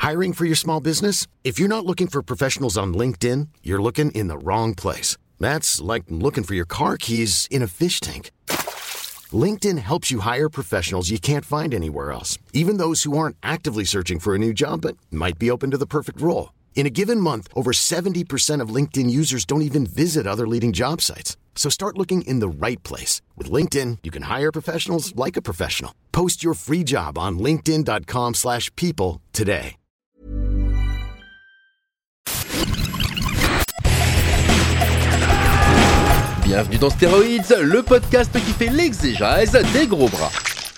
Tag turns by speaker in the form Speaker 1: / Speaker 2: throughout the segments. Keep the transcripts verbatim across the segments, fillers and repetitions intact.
Speaker 1: Hiring for your small business? If you're not looking for professionals on LinkedIn, you're looking in the wrong place. That's like looking for your car keys in a fish tank. LinkedIn helps you hire professionals you can't find anywhere else, even those who aren't actively searching for a new job but might be open to the perfect role. In a given month, over seventy percent of LinkedIn users don't even visit other leading job sites. So start looking in the right place. With LinkedIn, you can hire professionals like a professional. Post your free job on linkedin dot com slash people today.
Speaker 2: Bienvenue dans Stéroïdes, le podcast qui fait l'exégèse des gros bras.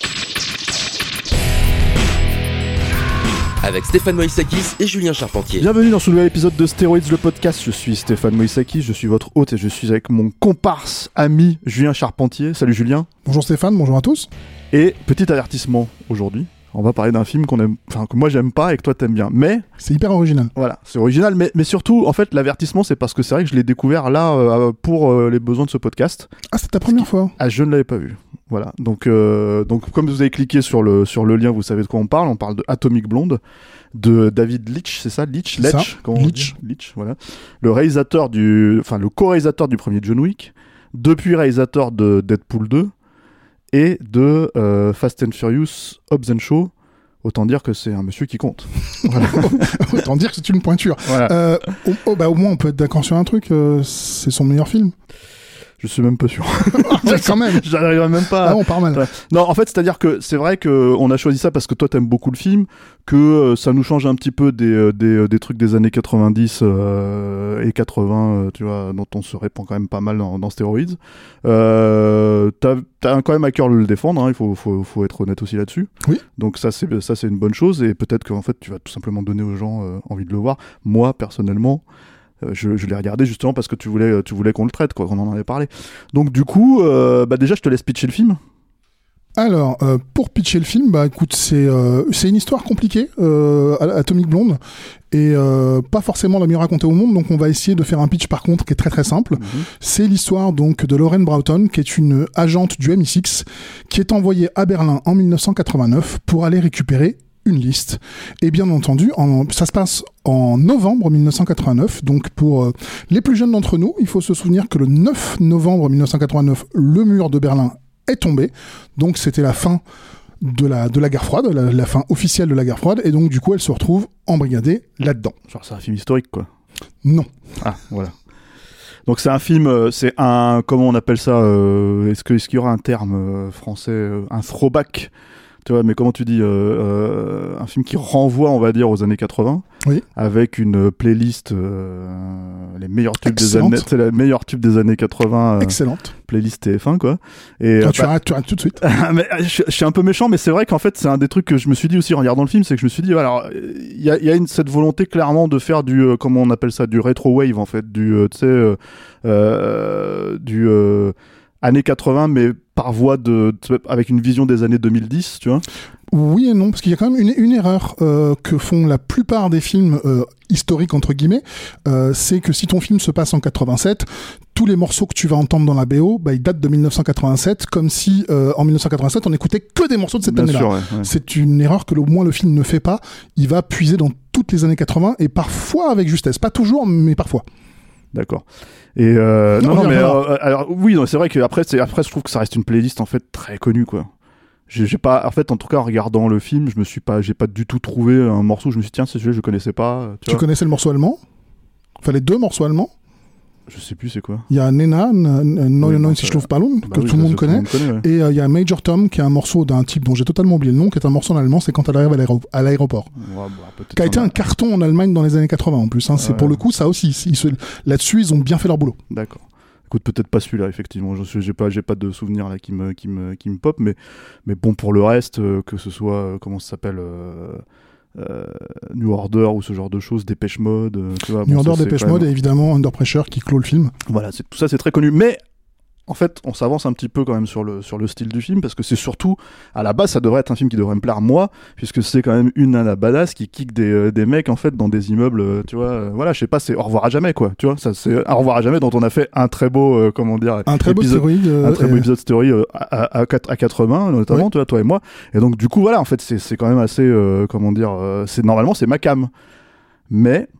Speaker 2: Avec Stéphane Moïsakis et Julien Charpentier.
Speaker 3: Bienvenue dans ce nouvel épisode de Stéroïdes, le podcast. Je suis Stéphane Moïsakis, je suis votre hôte et je suis avec mon comparse, ami Julien Charpentier. Salut Julien.
Speaker 4: Bonjour Stéphane, bonjour à tous.
Speaker 3: Et petit avertissement aujourd'hui, on va parler d'un film qu'on aime, enfin que moi j'aime pas et que toi t'aimes bien. Mais
Speaker 4: c'est hyper original.
Speaker 3: Voilà, c'est original, mais, mais surtout, en fait, l'avertissement, c'est parce que c'est vrai que je l'ai découvert là euh, pour euh, les besoins de ce podcast.
Speaker 4: Ah, c'est ta première fois?
Speaker 3: Ah, je ne l'avais pas vu. Voilà, donc, euh, donc comme vous avez cliqué sur le, sur le lien, vous savez de quoi on parle. On parle de Atomic Blonde, de David Leitch, c'est ça, Leitch,
Speaker 4: c'est
Speaker 3: Leitch,
Speaker 4: ça.
Speaker 3: comment on
Speaker 4: Leitch.
Speaker 3: dit Leitch, voilà. Le réalisateur du, enfin le co-réalisateur du premier John Wick, depuis réalisateur de Deadpool deux et de euh, Fast and Furious, Hobbs and Shaw. Autant dire que c'est un monsieur qui compte. Voilà.
Speaker 4: Autant dire que c'est une pointure.
Speaker 3: Voilà.
Speaker 4: Euh, oh, oh, bah, au moins, on peut être d'accord sur un truc. Euh, c'est son meilleur film.
Speaker 3: Je suis même pas sûr.
Speaker 4: Ouais, quand même.
Speaker 3: J'arriverai même pas.
Speaker 4: Ah, on part mal.
Speaker 3: Ouais. Non, en fait, c'est-à-dire que c'est vrai qu'on a choisi ça parce que toi, t'aimes beaucoup le film, que euh, ça nous change un petit peu des, euh, des, euh, des trucs des années quatre-vingt-dix euh, et quatre-vingts, euh, tu vois, dont on se répand quand même pas mal dans, dans Stéroïdes. Euh, t'as, t'as quand même à cœur de le défendre, hein, il faut, faut, faut être honnête aussi là-dessus.
Speaker 4: Oui.
Speaker 3: Donc ça, c'est, ça, c'est une bonne chose et peut-être qu'en fait, tu vas tout simplement donner aux gens euh, envie de le voir. Moi, personnellement, Euh, je, je l'ai regardé justement parce que tu voulais, tu voulais qu'on le traite, quoi, qu'on en avait parlé. Donc du coup, euh, bah déjà, je te laisse pitcher le film.
Speaker 4: Alors, euh, pour pitcher le film, bah écoute, c'est euh, c'est une histoire compliquée, euh, Atomic Blonde, et euh, pas forcément la mieux racontée au monde. Donc, on va essayer de faire un pitch par contre qui est très très simple. Mm-hmm. C'est l'histoire donc de Lauren Broughton, qui est une agente du M I six, qui est envoyée à Berlin en dix-neuf cent quatre-vingt-neuf pour aller récupérer une liste. Et bien entendu, en, ça se passe en novembre dix-neuf cent quatre-vingt-neuf. Donc pour euh, les plus jeunes d'entre nous, il faut se souvenir que le neuf novembre dix-neuf cent quatre-vingt-neuf, le mur de Berlin est tombé. Donc c'était la fin de la, de la guerre froide, la, la fin officielle de la guerre froide. Et donc du coup, elle se retrouve embrigadée là-dedans.
Speaker 3: Genre c'est un film historique, quoi.
Speaker 4: Non.
Speaker 3: Ah, voilà. Donc c'est un film, euh, c'est un, comment on appelle ça euh, est-ce, que, est-ce qu'il y aura un terme euh, français, euh, un throwback? Tu vois, mais comment tu dis, euh, euh, un film qui renvoie, on va dire, aux années quatre-vingts,
Speaker 4: oui.
Speaker 3: Avec une playlist, euh, les meilleurs tubes
Speaker 4: Excellente.
Speaker 3: des années, c'est la meilleure tube des années quatre-vingts. Euh,
Speaker 4: Excellente.
Speaker 3: Playlist T F un, quoi. Et
Speaker 4: Toi,
Speaker 3: euh,
Speaker 4: tu,
Speaker 3: bah,
Speaker 4: arrêtes, tu arrêtes tout de suite.
Speaker 3: mais, je, je suis un peu méchant, mais c'est vrai qu'en fait, c'est un des trucs que je me suis dit aussi en regardant le film, c'est que je me suis dit, alors, il y a, y a une, cette volonté clairement de faire du, euh, comment on appelle ça, du retro wave, en fait, du, euh, tu sais, euh, euh, du euh, années quatre-vingts, mais par voie de, avec une vision des années deux mille dix, tu vois.
Speaker 4: Oui et non, parce qu'il y a quand même une, une erreur euh, que font la plupart des films euh, historiques, entre guillemets, euh, c'est que si ton film se passe en quatre-vingt-sept, tous les morceaux que tu vas entendre dans la B O, bah, ils datent de dix-neuf cent quatre-vingt-sept, comme si euh, en dix-neuf cent quatre-vingt-sept, on écoutait que des morceaux de cette
Speaker 3: Bien
Speaker 4: année-là.
Speaker 3: sûr, ouais, ouais.
Speaker 4: C'est une erreur que au moins le film ne fait pas. Il va puiser dans toutes les années quatre-vingts, et parfois avec justesse. Pas toujours, mais parfois.
Speaker 3: D'accord. Et euh, non,
Speaker 4: non,
Speaker 3: non, mais
Speaker 4: non.
Speaker 3: euh, alors oui, non, c'est vrai que après, c'est après, je trouve que ça reste une playlist en fait très connue, quoi. J'ai, j'ai pas, en fait, en tout cas, en regardant le film, je me suis pas, j'ai pas du tout trouvé un morceau. Je me suis dit tiens, c'est celui-là, je connaissais pas. Tu,
Speaker 4: Tu
Speaker 3: vois.
Speaker 4: connaissais le morceau allemand? Enfin, les deux morceaux allemands.
Speaker 3: Je sais plus c'est quoi.
Speaker 4: Il y a Nena, Neue neunzig Luftballon, que tout le monde connaît.
Speaker 3: connaît ouais.
Speaker 4: Et il euh, y a Major Tom, qui est un morceau d'un type dont j'ai totalement oublié le nom, qui est un morceau en allemand, c'est quand elle arrive à, l'aéro- à l'aéroport.
Speaker 3: Ouais, bah,
Speaker 4: Qui a été un carton en Allemagne dans les années quatre-vingts en plus. Hein. C'est
Speaker 3: Ouais.
Speaker 4: pour le coup, ça aussi. Ils se... Là-dessus, ils ont bien fait leur boulot.
Speaker 3: D'accord. Écoute, peut-être pas celui-là, effectivement. Je, j'ai pas, j'ai pas de souvenir là qui me, qui me, qui me pop, mais, mais bon, pour le reste, euh, que ce soit, euh, comment ça s'appelle, euh, euh, New Order ou ce genre de choses, Dépêche Mode, euh, tu vois.
Speaker 4: New
Speaker 3: bon,
Speaker 4: Order,
Speaker 3: ça,
Speaker 4: Dépêche
Speaker 3: quand
Speaker 4: Mode
Speaker 3: même...
Speaker 4: et évidemment Under Pressure qui clôt le film.
Speaker 3: Voilà, c'est, tout ça c'est très connu, mais en fait, on s'avance un petit peu quand même sur le sur le style du film parce que c'est surtout à la base ça devrait être un film qui devrait me plaire moi puisque c'est quand même une nana badass qui kick des euh, des mecs en fait dans des immeubles, euh, tu vois. Euh, voilà, je sais pas, c'est au revoir à jamais quoi, tu vois. Ça c'est au revoir à jamais dont on a fait un très beau euh, comment dire
Speaker 4: un très beau
Speaker 3: épisode,
Speaker 4: story, euh,
Speaker 3: un très beau
Speaker 4: et...
Speaker 3: épisode story euh, à à quatre à quatre mains notamment, oui. Tu vois, toi et moi. Et donc du coup voilà, en fait c'est c'est quand même assez euh, comment dire, euh, c'est normalement c'est ma cam, mais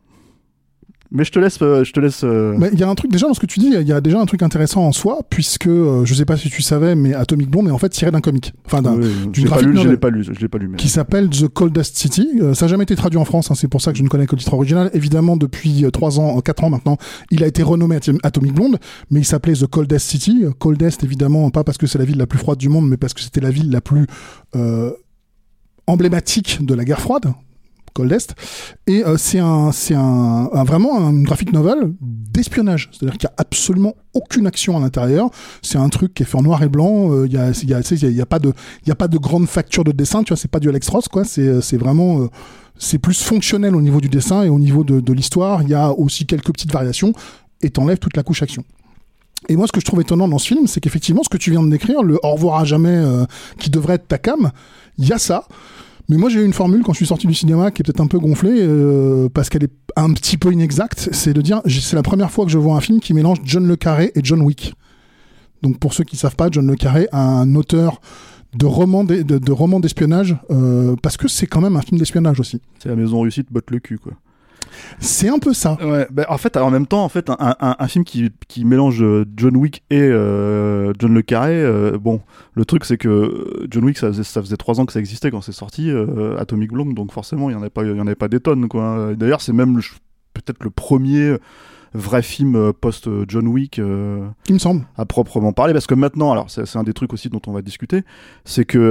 Speaker 3: Mais je te laisse, euh, je te laisse. Euh...
Speaker 4: Mais il y a un truc déjà dans ce que tu dis, il y a déjà un truc intéressant en soi, puisque euh, je sais pas si tu savais, mais Atomic Blonde est en fait tiré d'un comic, enfin d'un,
Speaker 3: oui,
Speaker 4: d'une graphic
Speaker 3: novel,
Speaker 4: novel.
Speaker 3: Je l'ai pas lu, je l'ai pas lu, mais...
Speaker 4: qui s'appelle The Coldest City. Euh, ça n'a jamais été traduit en France, hein, c'est pour ça que je ne connais que le titre original. Évidemment, depuis trois ans, quatre ans maintenant, il a été renommé Atom- Atomic Blonde, mais il s'appelait The Coldest City. Coldest, évidemment, pas parce que c'est la ville la plus froide du monde, mais parce que c'était la ville la plus euh, emblématique de la guerre froide. Coldest, et euh, c'est un c'est un, un vraiment un graphic novel d'espionnage, c'est-à-dire qu'il y a absolument aucune action à l'intérieur, c'est un truc qui est fait en noir et blanc, il euh, y a il y a il y a pas de il y a pas de grande facture de dessin, tu vois, c'est pas du Alex Ross quoi, c'est c'est vraiment euh, c'est plus fonctionnel au niveau du dessin et au niveau de de l'histoire, il y a aussi quelques petites variations et t'enlèves toute la couche action. Et moi, ce que je trouve étonnant dans ce film, c'est qu'effectivement, ce que tu viens de décrire, le au revoir à jamais euh, qui devrait être ta cam, il y a ça. Mais moi, j'ai eu une formule quand je suis sorti du cinéma qui est peut-être un peu gonflée euh, parce qu'elle est un petit peu inexacte. C'est de dire, c'est la première fois que je vois un film qui mélange John le Carré et John Wick. Donc, pour ceux qui savent pas, John le Carré, un auteur de romans de, de, de romans d'espionnage, euh, parce que c'est quand même un film d'espionnage aussi.
Speaker 3: C'est la maison réussite botte le cul, quoi.
Speaker 4: C'est un peu ça.
Speaker 3: Ouais, bah, en fait, en même temps, en fait, un, un, un film qui, qui mélange John Wick et euh, John le Carré, euh, bon, le truc c'est que John Wick, ça faisait, ça faisait trois ans que ça existait quand c'est sorti, euh, Atomic Blonde, donc forcément, il y en avait pas, il y en avait pas des tonnes, quoi. D'ailleurs, c'est même le, peut-être le premier vrai film post John Wick, euh,
Speaker 4: il me semble,
Speaker 3: à proprement parler, parce que maintenant, alors c'est, c'est un des trucs aussi dont on va discuter, c'est que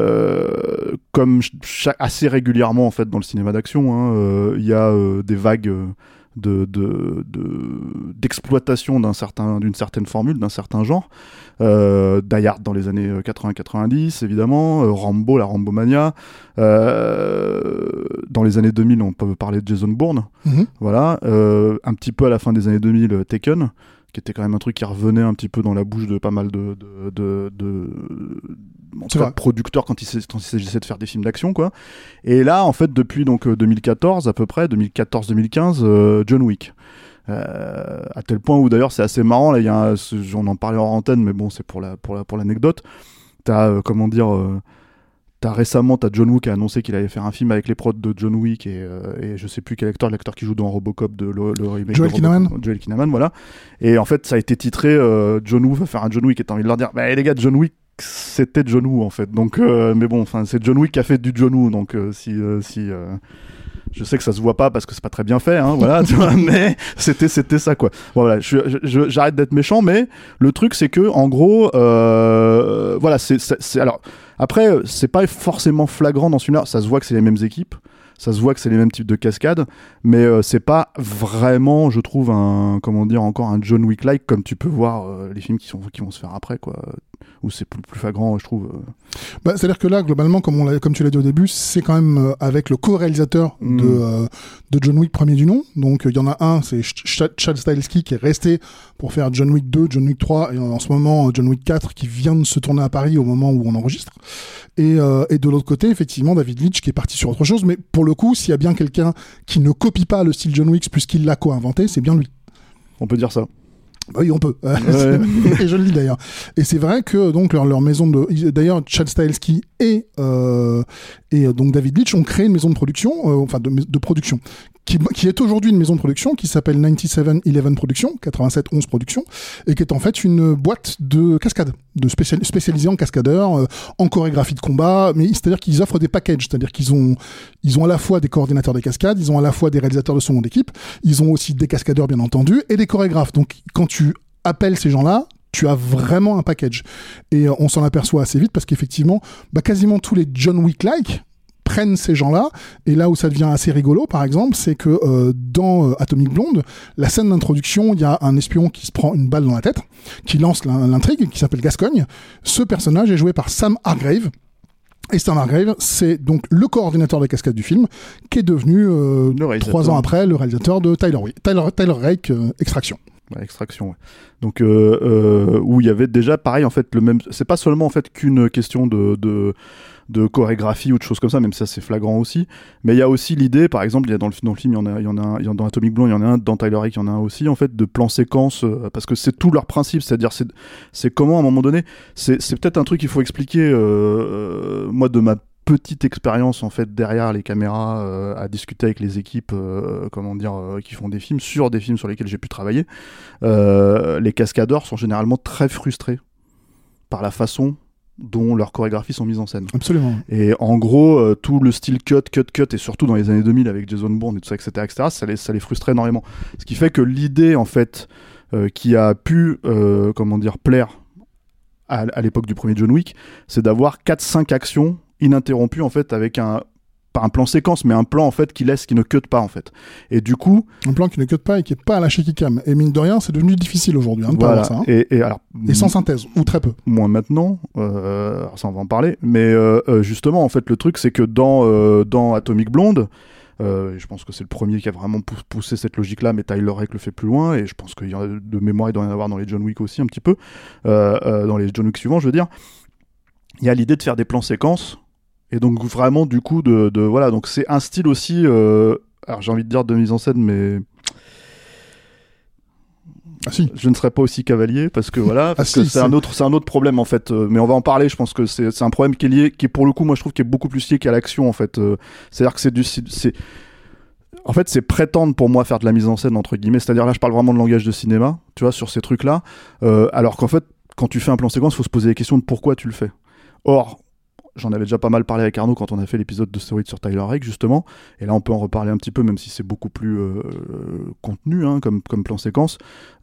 Speaker 3: euh, comme chaque, assez régulièrement en fait dans le cinéma d'action, il hein, euh, y a euh, des vagues euh, de, de, de d'exploitation d'un certain, d'une certaine formule, d'un certain genre. Euh, Die Hard dans les années quatre-vingts quatre-vingt-dix, évidemment, euh, Rambo, la Rambomania. Euh, dans les années deux mille, on peut parler de Jason Bourne. Mm-hmm. Voilà. Euh, un petit peu à la fin des années deux mille, Taken, qui était quand même un truc qui revenait un petit peu dans la bouche de pas mal de, de, de, de, en tout cas, de producteurs quand il, quand il s'agissait de faire des films d'action, quoi. Et là, en fait, depuis donc deux mille quatorze à peu près, deux mille quatorze deux mille quinze, euh, John Wick. Euh, à tel point où d'ailleurs c'est assez marrant, là, y a un, on en parlait en antenne, mais bon, c'est pour, la, pour, la, pour l'anecdote. T'as, euh, comment dire... Euh, T'as récemment, t'as John Woo qui a annoncé qu'il allait faire un film avec les prods de John Wick et, euh, et je sais plus quel acteur, l'acteur qui joue dans Robocop, de le, le remake
Speaker 4: Joel
Speaker 3: de
Speaker 4: Kinnaman.
Speaker 3: Robocop, Joel Kinnaman, voilà. Et en fait, ça a été titré euh, John Woo va faire un John Wick, et t'as envie de leur dire, bah les gars, John Wick, c'était John Woo en fait. Donc, euh, mais bon, enfin, c'est John Wick qui a fait du John Woo, donc euh, si, euh, si. Euh, je sais que ça se voit pas parce que c'est pas très bien fait, hein, voilà, tu vois, mais c'était, c'était ça, quoi. Bon, voilà, je, je, je, j'arrête d'être méchant, mais le truc, c'est que, en gros, euh, voilà, c'est, c'est, c'est, alors, après, c'est pas forcément flagrant dans celui-là, ça se voit que c'est les mêmes équipes, ça se voit que c'est les mêmes types de cascades, mais euh, c'est pas vraiment, je trouve, un, comment dire, encore un John Wick-like, comme tu peux voir euh, les films qui, sont, qui vont se faire après, quoi, où c'est plus, plus flagrant, je trouve. Euh...
Speaker 4: Bah, c'est-à-dire que là, globalement, comme, on l'a, comme tu l'as dit au début, c'est quand même euh, avec le co-réalisateur mmh. de, euh, de John Wick premier du nom. Donc, il euh, y en a un, c'est Ch- Chad Stahelski qui est resté pour faire John Wick deux, John Wick trois, et en, en ce moment, John Wick quatre, qui vient de se tourner à Paris au moment où on enregistre. Et, euh, et de l'autre côté, effectivement, David Leitch qui est parti sur autre chose. Mais pour le coup, s'il y a bien quelqu'un qui ne copie pas le style John Wick puisqu'il l'a co-inventé, c'est bien lui.
Speaker 3: On peut dire ça.
Speaker 4: Bah oui, on peut. Ouais. Et je le dis d'ailleurs. Et c'est vrai que donc leur, leur maison de, d'ailleurs, Chad Stahelski et euh, et donc David Leitch ont créé une maison de production, euh, enfin de, de production, qui, qui est aujourd'hui une maison de production qui s'appelle quatre-vingt-sept onze Productions, quatre-vingt-sept onze Productions, et qui est en fait une boîte de cascade, de spécial, spécialisée en cascadeurs, euh, en chorégraphie de combat, mais c'est-à-dire qu'ils offrent des packages, c'est-à-dire qu'ils ont, ils ont à la fois des coordinateurs des cascades, ils ont à la fois des réalisateurs de son d'équipe, ils ont aussi des cascadeurs bien entendu, et des chorégraphes. Donc quand tu appelles ces gens-là, tu as vraiment un package. Et on s'en aperçoit assez vite parce qu'effectivement, bah, quasiment tous les John Wick-like prennent ces gens-là. Et là où ça devient assez rigolo, par exemple, c'est que euh, dans euh, Atomic Blonde, la scène d'introduction, il y a un espion qui se prend une balle dans la tête, qui lance l'intrigue, qui s'appelle Gascogne. Ce personnage est joué par Sam Hargrave. Et Sam Hargrave, c'est donc le coordinateur des cascades du film, qui est devenu, euh, trois ans après, le réalisateur de Tyler, Tyler, Tyler Rake, euh, Extraction.
Speaker 3: Ouais, Extraction, ouais. Donc euh, euh, où il y avait déjà pareil en fait le même. C'est pas seulement en fait qu'une question de, de de chorégraphie ou de choses comme ça, même ça c'est flagrant aussi. Mais il y a aussi l'idée, par exemple, il y a dans le dans le film, il y en a, il y en a, un, il y en a dans Atomic Blonde, il y en a un dans Tyler Rake, il y en a un aussi en fait de plan séquence, euh, parce que c'est tout leur principe, c'est-à-dire c'est c'est comment à un moment donné, c'est c'est peut-être un truc qu'il faut expliquer. Euh, euh, moi de ma petite expérience en fait derrière les caméras, euh, à discuter avec les équipes euh, comment dire euh, qui font des films sur des films sur lesquels j'ai pu travailler, euh, les cascadeurs sont généralement très frustrés par la façon dont leurs chorégraphies sont mises en scène.
Speaker 4: Absolument.
Speaker 3: Et en gros, euh, tout le style cut, cut, cut, et surtout dans les années deux mille avec Jason Bourne et tout ça, et cetera, et cetera, ça les, ça les frustrait énormément. Ce qui fait que l'idée, en fait, euh, qui a pu, euh, comment dire, plaire à, à l'époque du premier John Wick, c'est d'avoir quatre cinq actions ininterrompues, en fait, avec un, pas un plan séquence, mais un plan, en fait, qui laisse, qui ne cut pas, en fait. Et du coup...
Speaker 4: Un plan qui ne cut pas et qui est pas à la shaky cam. Et mine de rien, c'est devenu difficile aujourd'hui, hein, de
Speaker 3: voilà.
Speaker 4: pas avoir ça. Hein.
Speaker 3: Et, et, alors,
Speaker 4: et sans synthèse, ou très peu.
Speaker 3: Moins maintenant, euh, alors ça on va en parler, mais euh, euh, justement, en fait, le truc, c'est que dans, euh, dans Atomic Blonde, euh, je pense que c'est le premier qui a vraiment pou- poussé cette logique-là, mais Tyler Rake le fait plus loin, et je pense qu'il y a de mémoire, il doit y en avoir dans les John Wick aussi un petit peu, euh, euh, dans les John Wick suivants, je veux dire. Il y a l'idée de faire des plans séquences, et donc vraiment, du coup, de, de voilà, donc c'est un style aussi, euh, alors j'ai envie de dire de mise en scène, mais...
Speaker 4: Ah, si.
Speaker 3: Je ne serais pas aussi cavalier parce que voilà, parce
Speaker 4: ah,
Speaker 3: que
Speaker 4: si,
Speaker 3: c'est,
Speaker 4: c'est
Speaker 3: un autre, c'est un autre problème en fait. Euh, mais on va en parler. Je pense que c'est, c'est un problème qui est lié, qui est pour le coup, moi je trouve, qui est beaucoup plus lié qu'à l'action en fait. Euh, c'est-à-dire que c'est du, c'est, c'est, en fait, c'est prétendre pour moi faire de la mise en scène entre guillemets. C'est-à-dire là, je parle vraiment de langage de cinéma, tu vois, sur ces trucs-là. Euh, alors qu'en fait, quand tu fais un plan séquence, il faut se poser la question de pourquoi tu le fais. Or, j'en avais déjà pas mal parlé avec Arnaud quand on a fait l'épisode de Stéroïdes sur Tyler Rake justement, et là on peut en reparler un petit peu même si c'est beaucoup plus euh, contenu hein, comme, comme plan séquence.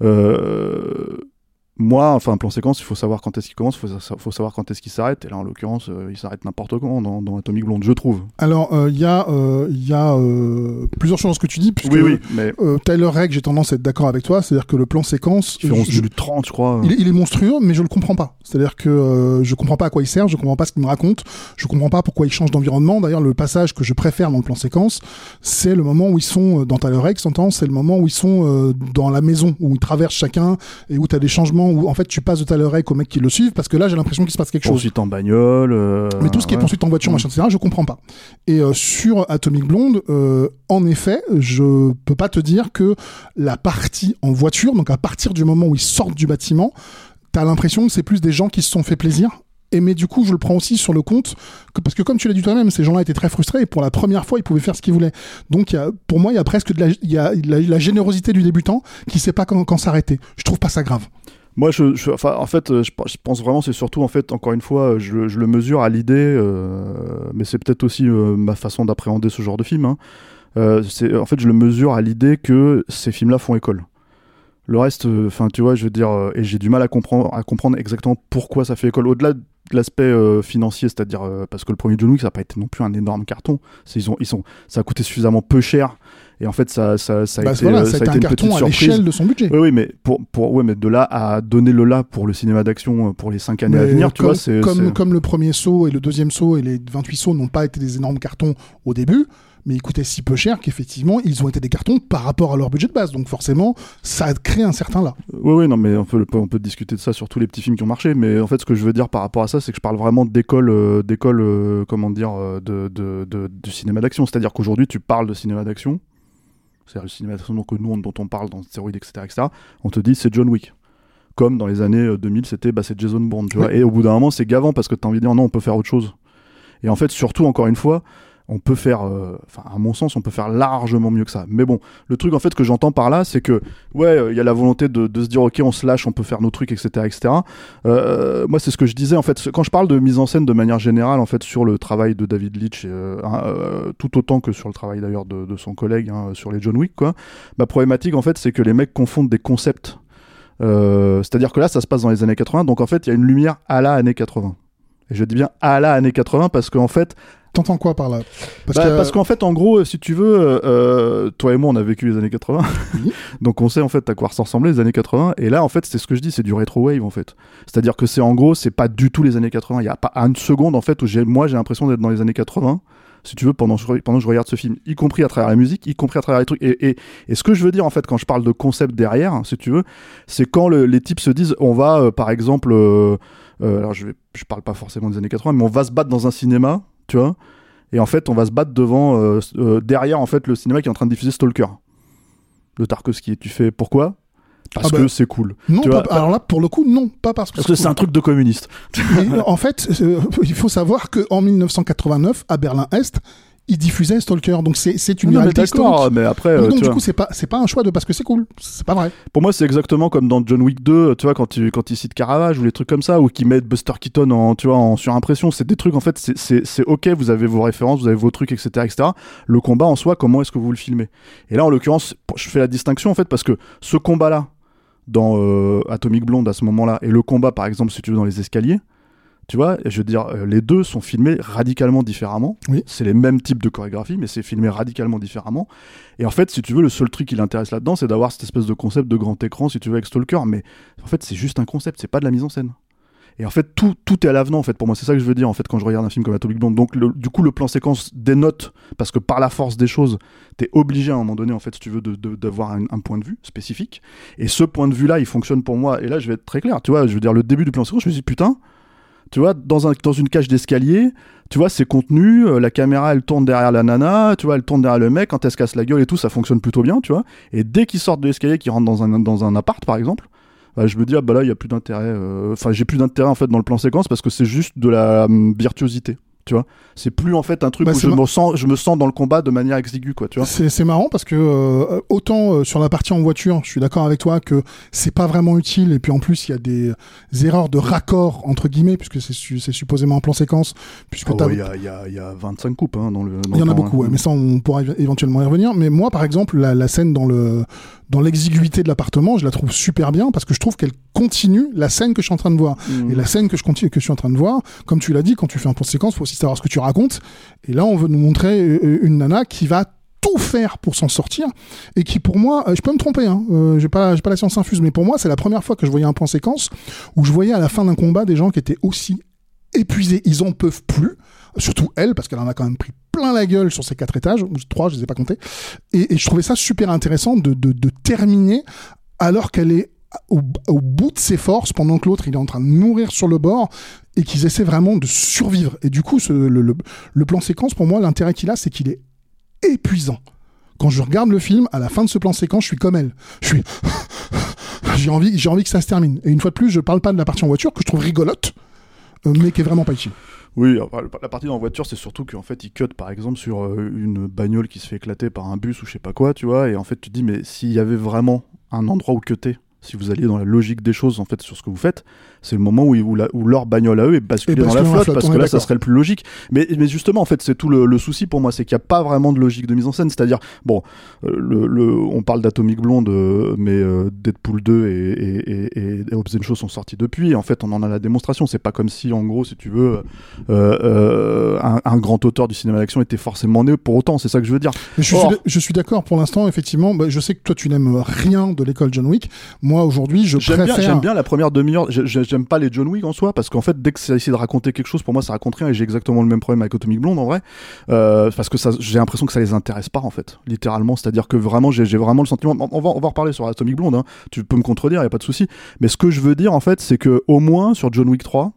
Speaker 3: Euh, moi, enfin un plan séquence, il faut savoir quand est-ce qu'il commence, il faut, faut savoir quand est-ce qu'il s'arrête, et là en l'occurrence euh, il s'arrête n'importe quand dans, dans Atomic Blonde, je trouve.
Speaker 4: Alors il euh, y a, euh, y a euh, plusieurs choses dans ce que tu dis, puisque
Speaker 3: oui, oui, mais...
Speaker 4: euh, Tyler Rake, j'ai tendance à être d'accord avec toi, c'est-à-dire que le plan séquence...
Speaker 3: Il fait onze minutes trente je crois.
Speaker 4: Il, il est monstrueux, mais je le comprends pas. C'est-à-dire que euh, je comprends pas à quoi il sert, je comprends pas ce qu'il me raconte, je comprends pas pourquoi il change d'environnement. D'ailleurs, le passage que je préfère dans le plan séquence, c'est le moment où ils sont dans Tyler Rake, s'entend, c'est le moment où ils sont euh, dans la maison, où ils traversent chacun, et où t'as des changements, où en fait tu passes de Tyler Rake aux mecs qui le suivent, parce que là j'ai l'impression qu'il se passe quelque chose.
Speaker 3: Poursuite en bagnole. Euh...
Speaker 4: Mais tout ce qui
Speaker 3: ouais.
Speaker 4: est poursuite en voiture,
Speaker 3: mmh.
Speaker 4: machin, et cetera, je comprends pas. Et euh, sur Atomic Blonde, euh, en effet, je peux pas te dire que la partie en voiture, donc à partir du moment où ils sortent du bâtiment, t'as l'impression que c'est plus des gens qui se sont fait plaisir. Et mais du coup, je le prends aussi sur le compte, que, parce que comme tu l'as dit toi-même, ces gens-là étaient très frustrés et pour la première fois, ils pouvaient faire ce qu'ils voulaient. Donc, y a, pour moi, il y a presque de la, y a la, la générosité du débutant qui sait pas quand, quand s'arrêter. Je trouve pas ça grave.
Speaker 3: Moi, je, je, enfin, en fait, je, je pense vraiment, c'est surtout, en fait, encore une fois, je, je le mesure à l'idée, euh, mais c'est peut-être aussi euh, ma façon d'appréhender ce genre de film. Hein. Euh, c'est, en fait, je le mesure à l'idée que ces films-là font école. Le reste, enfin, euh, tu vois, je veux dire, euh, et j'ai du mal à comprendre, à comprendre exactement pourquoi ça fait école. Au-delà de l'aspect euh, financier, c'est-à-dire euh, parce que le premier John Wick, ça n'a pas été non plus un énorme carton. C'est, ils ont, ils sont, ça a coûté suffisamment peu cher. Et en fait, ça, ça, ça a
Speaker 4: bah
Speaker 3: été,
Speaker 4: voilà,
Speaker 3: euh,
Speaker 4: ça
Speaker 3: ça
Speaker 4: a été
Speaker 3: a
Speaker 4: un
Speaker 3: été une
Speaker 4: carton
Speaker 3: petite
Speaker 4: à
Speaker 3: surprise.
Speaker 4: l'échelle de son budget.
Speaker 3: Oui, oui, mais pour, pour, ouais, mais de là à donner le là pour le cinéma d'action pour les cinq années
Speaker 4: mais
Speaker 3: à venir, tu
Speaker 4: comme,
Speaker 3: vois, c'est
Speaker 4: comme,
Speaker 3: c'est...
Speaker 4: comme le premier saut et le deuxième saut et les vingt-huit sauts n'ont pas été des énormes cartons au début, mais ils coûtaient si peu cher qu'effectivement, ils ont été des cartons par rapport à leur budget de base. Donc forcément, ça a créé un certain là.
Speaker 3: Oui, oui, non, mais on peut, on peut discuter de ça sur tous les petits films qui ont marché. Mais en fait, ce que je veux dire par rapport à ça, c'est que je parle vraiment d'école, euh, d'école, euh, comment dire, euh, de, de, de, de cinéma d'action. C'est-à-dire qu'aujourd'hui, tu parles de cinéma d'action. C'est-à-dire le cinéma d'action donc, nous, dont on parle dans Stéroïdes, et cetera, et cetera. On te dit c'est John Wick. Comme dans les années deux mille, c'était bah, c'est Jason Bourne. Tu vois.
Speaker 4: Oui.
Speaker 3: Et au bout d'un moment, c'est gavant parce que tu as envie de dire non, on peut faire autre chose. Et en fait, surtout, encore une fois, on peut faire, enfin, euh, à mon sens, on peut faire largement mieux que ça. Mais bon, le truc en fait que j'entends par là, c'est que, ouais, il euh, y a la volonté de, de se dire, ok, on se lâche, on peut faire nos trucs, et cetera, et cetera. Euh, moi, c'est ce que je disais en fait quand je parle de mise en scène de manière générale, en fait, sur le travail de David Leitch, euh, euh, tout autant que sur le travail d'ailleurs de, de son collègue hein, sur les John Wick, quoi. Ma problématique, en fait, c'est que les mecs confondent des concepts. Euh, c'est-à-dire que là, ça se passe dans les années quatre-vingts, donc en fait, il y a une lumière à la années quatre-vingts. Et je dis bien à la années quatre-vingts parce qu'en fait.
Speaker 4: T'entends quoi par là?
Speaker 3: Parce, bah, que... parce qu'en fait, en gros, si tu veux, euh, toi et moi, on a vécu les années quatre-vingts. Oui. Donc on sait en fait à quoi ça ressemblait les années quatre-vingts. Et là, en fait, c'est ce que je dis, c'est du rétro wave en fait. C'est-à-dire que c'est en gros, c'est pas du tout les années quatre-vingts. Il y a pas une seconde en fait où j'ai, moi, j'ai l'impression d'être dans les années quatre-vingts. si tu veux, pendant, pendant que je regarde ce film, y compris à travers la musique, y compris à travers les trucs. Et, et, et ce que je veux dire, en fait, quand je parle de concept derrière, si tu veux, c'est quand le, les types se disent, on va, euh, par exemple, euh, euh, alors je, vais, je parle pas forcément des années quatre-vingts, mais on va se battre dans un cinéma, tu vois, et en fait, on va se battre devant, euh, euh, derrière, en fait, le cinéma qui est en train de diffuser Stalker, de Tarkovsky. Et tu fais, pourquoi ? Parce ah bah, que c'est cool.
Speaker 4: Non,
Speaker 3: tu
Speaker 4: pas,
Speaker 3: vois,
Speaker 4: alors là, pour le coup, non, pas parce que
Speaker 3: parce
Speaker 4: c'est
Speaker 3: que c'est
Speaker 4: cool.
Speaker 3: un truc de communiste.
Speaker 4: Mais, en fait, euh, il faut savoir qu'en dix-neuf cent quatre-vingt-neuf, à Berlin-Est, ils diffusaient Stalker, donc c'est, c'est une
Speaker 3: non,
Speaker 4: réalité
Speaker 3: mais d'accord,
Speaker 4: historique.
Speaker 3: Mais après,
Speaker 4: donc,
Speaker 3: euh,
Speaker 4: donc
Speaker 3: tu
Speaker 4: du
Speaker 3: vois.
Speaker 4: coup, c'est pas, c'est pas un choix de parce que c'est cool. C'est pas vrai.
Speaker 3: Pour moi, c'est exactement comme dans John Wick deux, tu vois, quand il, quand il cite Caravage ou les trucs comme ça, ou qu'ils mettent Buster Keaton en, tu vois, en surimpression. C'est des trucs, en fait, c'est, c'est, c'est ok, vous avez vos références, vous avez vos trucs, et cetera, et cetera. Le combat en soi, comment est-ce que vous le filmez ? Et là, en l'occurrence, je fais la distinction, en fait, parce que ce combat-là, dans euh, Atomic Blonde à ce moment-là, et le combat, par exemple, si tu veux, dans les escaliers, tu vois, je veux dire, euh, les deux sont filmés radicalement différemment.
Speaker 4: Oui.
Speaker 3: C'est les mêmes types de chorégraphie, mais c'est filmé radicalement différemment. Et en fait, si tu veux, le seul truc qui l'intéresse là-dedans, c'est d'avoir cette espèce de concept de grand écran, si tu veux, avec Stalker. Mais en fait, c'est juste un concept, c'est pas de la mise en scène. Et en fait, tout, tout est à l'avenant, en fait, pour moi. C'est ça que je veux dire, en fait, quand je regarde un film comme Atomic Blonde. Donc, le, du coup, le plan séquence dénote, parce que par la force des choses, t'es obligé à un moment donné, en fait, si tu veux, de, de, d'avoir un, un point de vue spécifique. Et ce point de vue-là, il fonctionne pour moi. Et là, je vais être très clair, tu vois, je veux dire, le début du plan séquence, je me suis dit, putain, tu vois, dans, un, dans une cage d'escalier, tu vois, c'est contenu, euh, la caméra, elle tourne derrière la nana, tu vois, elle tourne derrière le mec, quand elle se casse la gueule et tout, ça fonctionne plutôt bien, tu vois. Et dès qu'ils sortent de l'escalier, qu'ils rentrent dans un, dans un appart, par exemple, bah, je me dis, ah bah là, il n'y a plus d'intérêt. Enfin, euh, j'ai plus d'intérêt, en fait, dans le plan séquence, parce que c'est juste de la um, virtuosité. Tu vois, c'est plus en fait un truc bah, où je, ma... me sens, je me sens dans le combat de manière exiguë, quoi, tu vois.
Speaker 4: C'est, c'est marrant parce que euh, autant euh, sur la partie en voiture, je suis d'accord avec toi que c'est pas vraiment utile, et puis en plus il y a des, des erreurs de raccord entre guillemets puisque c'est, su, c'est supposément un plan séquence, puisque
Speaker 3: oh,
Speaker 4: t'as...
Speaker 3: ouais, il y a, y a, y a vingt-cinq coupes hein, dans le. Dans
Speaker 4: il y en a
Speaker 3: temps,
Speaker 4: beaucoup,
Speaker 3: hein.
Speaker 4: ouais, mais ça on pourra éventuellement y revenir. Mais moi, par exemple, la, la scène dans le dans l'exiguïté de l'appartement, je la trouve super bien parce que je trouve qu'elle continue la scène que je suis en train de voir. Mmh. Et la scène que je continue, que je suis en train de voir, comme tu l'as dit, quand tu fais un plan séquence, faut aussi savoir ce que tu racontes. Et là, on veut nous montrer une nana qui va tout faire pour s'en sortir et qui, pour moi, je peux me tromper, hein, euh, j'ai pas, j'ai pas la science infuse, mais pour moi, c'est la première fois que je voyais un plan séquence où je voyais à la fin d'un combat des gens qui étaient aussi épuisés, ils en peuvent plus. Surtout elle, parce qu'elle en a quand même pris plein la gueule sur ces quatre étages, ou trois, je les ai pas comptés. Et, et je trouvais ça super intéressant de, de, de terminer alors qu'elle est au, au bout de ses forces, pendant que l'autre il est en train de mourir sur le bord, et qu'ils essaient vraiment de survivre. Et du coup, ce, le, le, le plan séquence, pour moi, l'intérêt qu'il a, c'est qu'il est épuisant. Quand je regarde le film, à la fin de ce plan séquence, je suis comme elle. Je suis... j'ai envie, j'ai envie que ça se termine. Et une fois de plus, je parle pas de la partie en voiture, que je trouve rigolote, mais qui est vraiment pas utile.
Speaker 3: Oui, la partie dans la voiture, c'est surtout qu'en fait, il cut par exemple sur une bagnole qui se fait éclater par un bus ou je sais pas quoi, tu vois, et en fait, tu te dis, mais s'il y avait vraiment un endroit où cutter, si vous alliez dans la logique des choses en fait sur ce que vous faites, c'est le moment où, où, la, où leur bagnole à eux est basculée dans la flotte, flotte parce que là d'accord. Ça serait le plus logique. Mais, mais justement en fait c'est tout le, le souci pour moi, c'est qu'il n'y a pas vraiment de logique de mise en scène, c'est-à-dire bon le, le, on parle d'Atomic Blonde mais euh, Deadpool deux et, et, et, et Hobbs and Shaw sont sortis depuis, et en fait on en a la démonstration. C'est pas comme si en gros si tu veux euh, euh, un, un grand auteur du cinéma d'action était forcément né pour autant, c'est ça que je veux dire.
Speaker 4: Mais je,
Speaker 3: Or,
Speaker 4: suis, je suis d'accord pour l'instant effectivement, bah, je sais que toi tu n'aimes rien de l'école John Wick. Moi aujourd'hui je
Speaker 3: j'aime
Speaker 4: préfère...
Speaker 3: bien, j'aime bien la première demi-heure. J'aime pas les John Wick en soi parce qu'en fait dès que c'est essayé de raconter quelque chose, pour moi ça raconte rien, et j'ai exactement le même problème avec Atomic Blonde en vrai, euh, parce que ça, j'ai l'impression que ça les intéresse pas en fait, littéralement. C'est-à-dire que vraiment j'ai, j'ai vraiment le sentiment, on va on va reparler sur Atomic Blonde, hein. Tu peux me contredire, y a pas de souci. Mais ce que je veux dire en fait, c'est que au moins sur John Wick trois,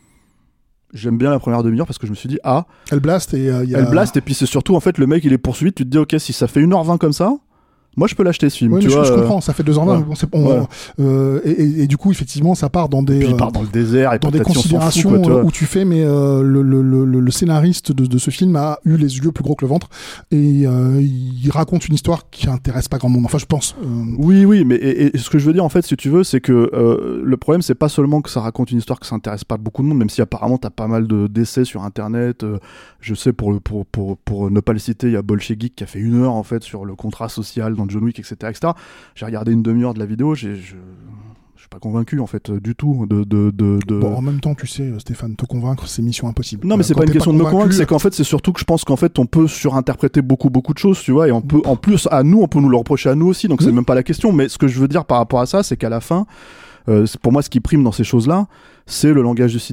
Speaker 3: j'aime bien la première demi-heure parce que je me suis dit ah,
Speaker 4: elle blast et euh, y a...
Speaker 3: elle blast, et puis c'est surtout en fait le mec il est poursuivi, tu te dis ok, si ça fait une heure vingt comme ça, moi je peux l'acheter ce film.
Speaker 4: Oui,
Speaker 3: tu
Speaker 4: mais
Speaker 3: vois,
Speaker 4: je, je
Speaker 3: euh...
Speaker 4: comprends, ça fait deux heures vingt.
Speaker 3: Ouais.
Speaker 4: Bon, c'est, on,
Speaker 3: ouais.
Speaker 4: euh, et, et, et du coup, effectivement, ça part dans des.
Speaker 3: Et puis il
Speaker 4: euh,
Speaker 3: part dans le désert et
Speaker 4: dans des considérations
Speaker 3: fout, quoi,
Speaker 4: où tu fais, mais euh, le, le, le, le scénariste de, de ce film a eu les yeux plus gros que le ventre, et euh, il raconte une histoire qui intéresse pas grand monde. Enfin, je pense. Euh...
Speaker 3: Oui, oui, mais et, et ce que je veux dire en fait, si tu veux, c'est que euh, le problème, c'est pas seulement que ça raconte une histoire que ça intéresse pas beaucoup de monde, même si apparemment t'as pas mal de d'essais sur Internet. Euh, je sais pour le pour pour pour ne pas le citer, il y a Bolche Geek qui a fait une heure en fait sur le contrat social dans John Wick, et cetera, et cetera. J'ai regardé une demi-heure de la vidéo, j'ai, je, je suis pas convaincu en fait du tout de de de. de...
Speaker 4: Bon, en même temps, tu sais, Stéphane, te convaincre, c'est mission impossible.
Speaker 3: Non, mais
Speaker 4: euh,
Speaker 3: c'est pas une question
Speaker 4: pas
Speaker 3: de me
Speaker 4: convaincu...
Speaker 3: convaincre, c'est qu'en fait, c'est surtout que je pense qu'en fait, on peut surinterpréter beaucoup beaucoup de choses, tu vois, et on peut, en plus, à nous, on peut nous le reprocher à nous aussi, donc oui. C'est même pas la question. Mais ce que je veux dire par rapport à ça, c'est qu'à la fin, euh, c'est pour moi, ce qui prime dans ces choses-là, c'est le langage du cinéma.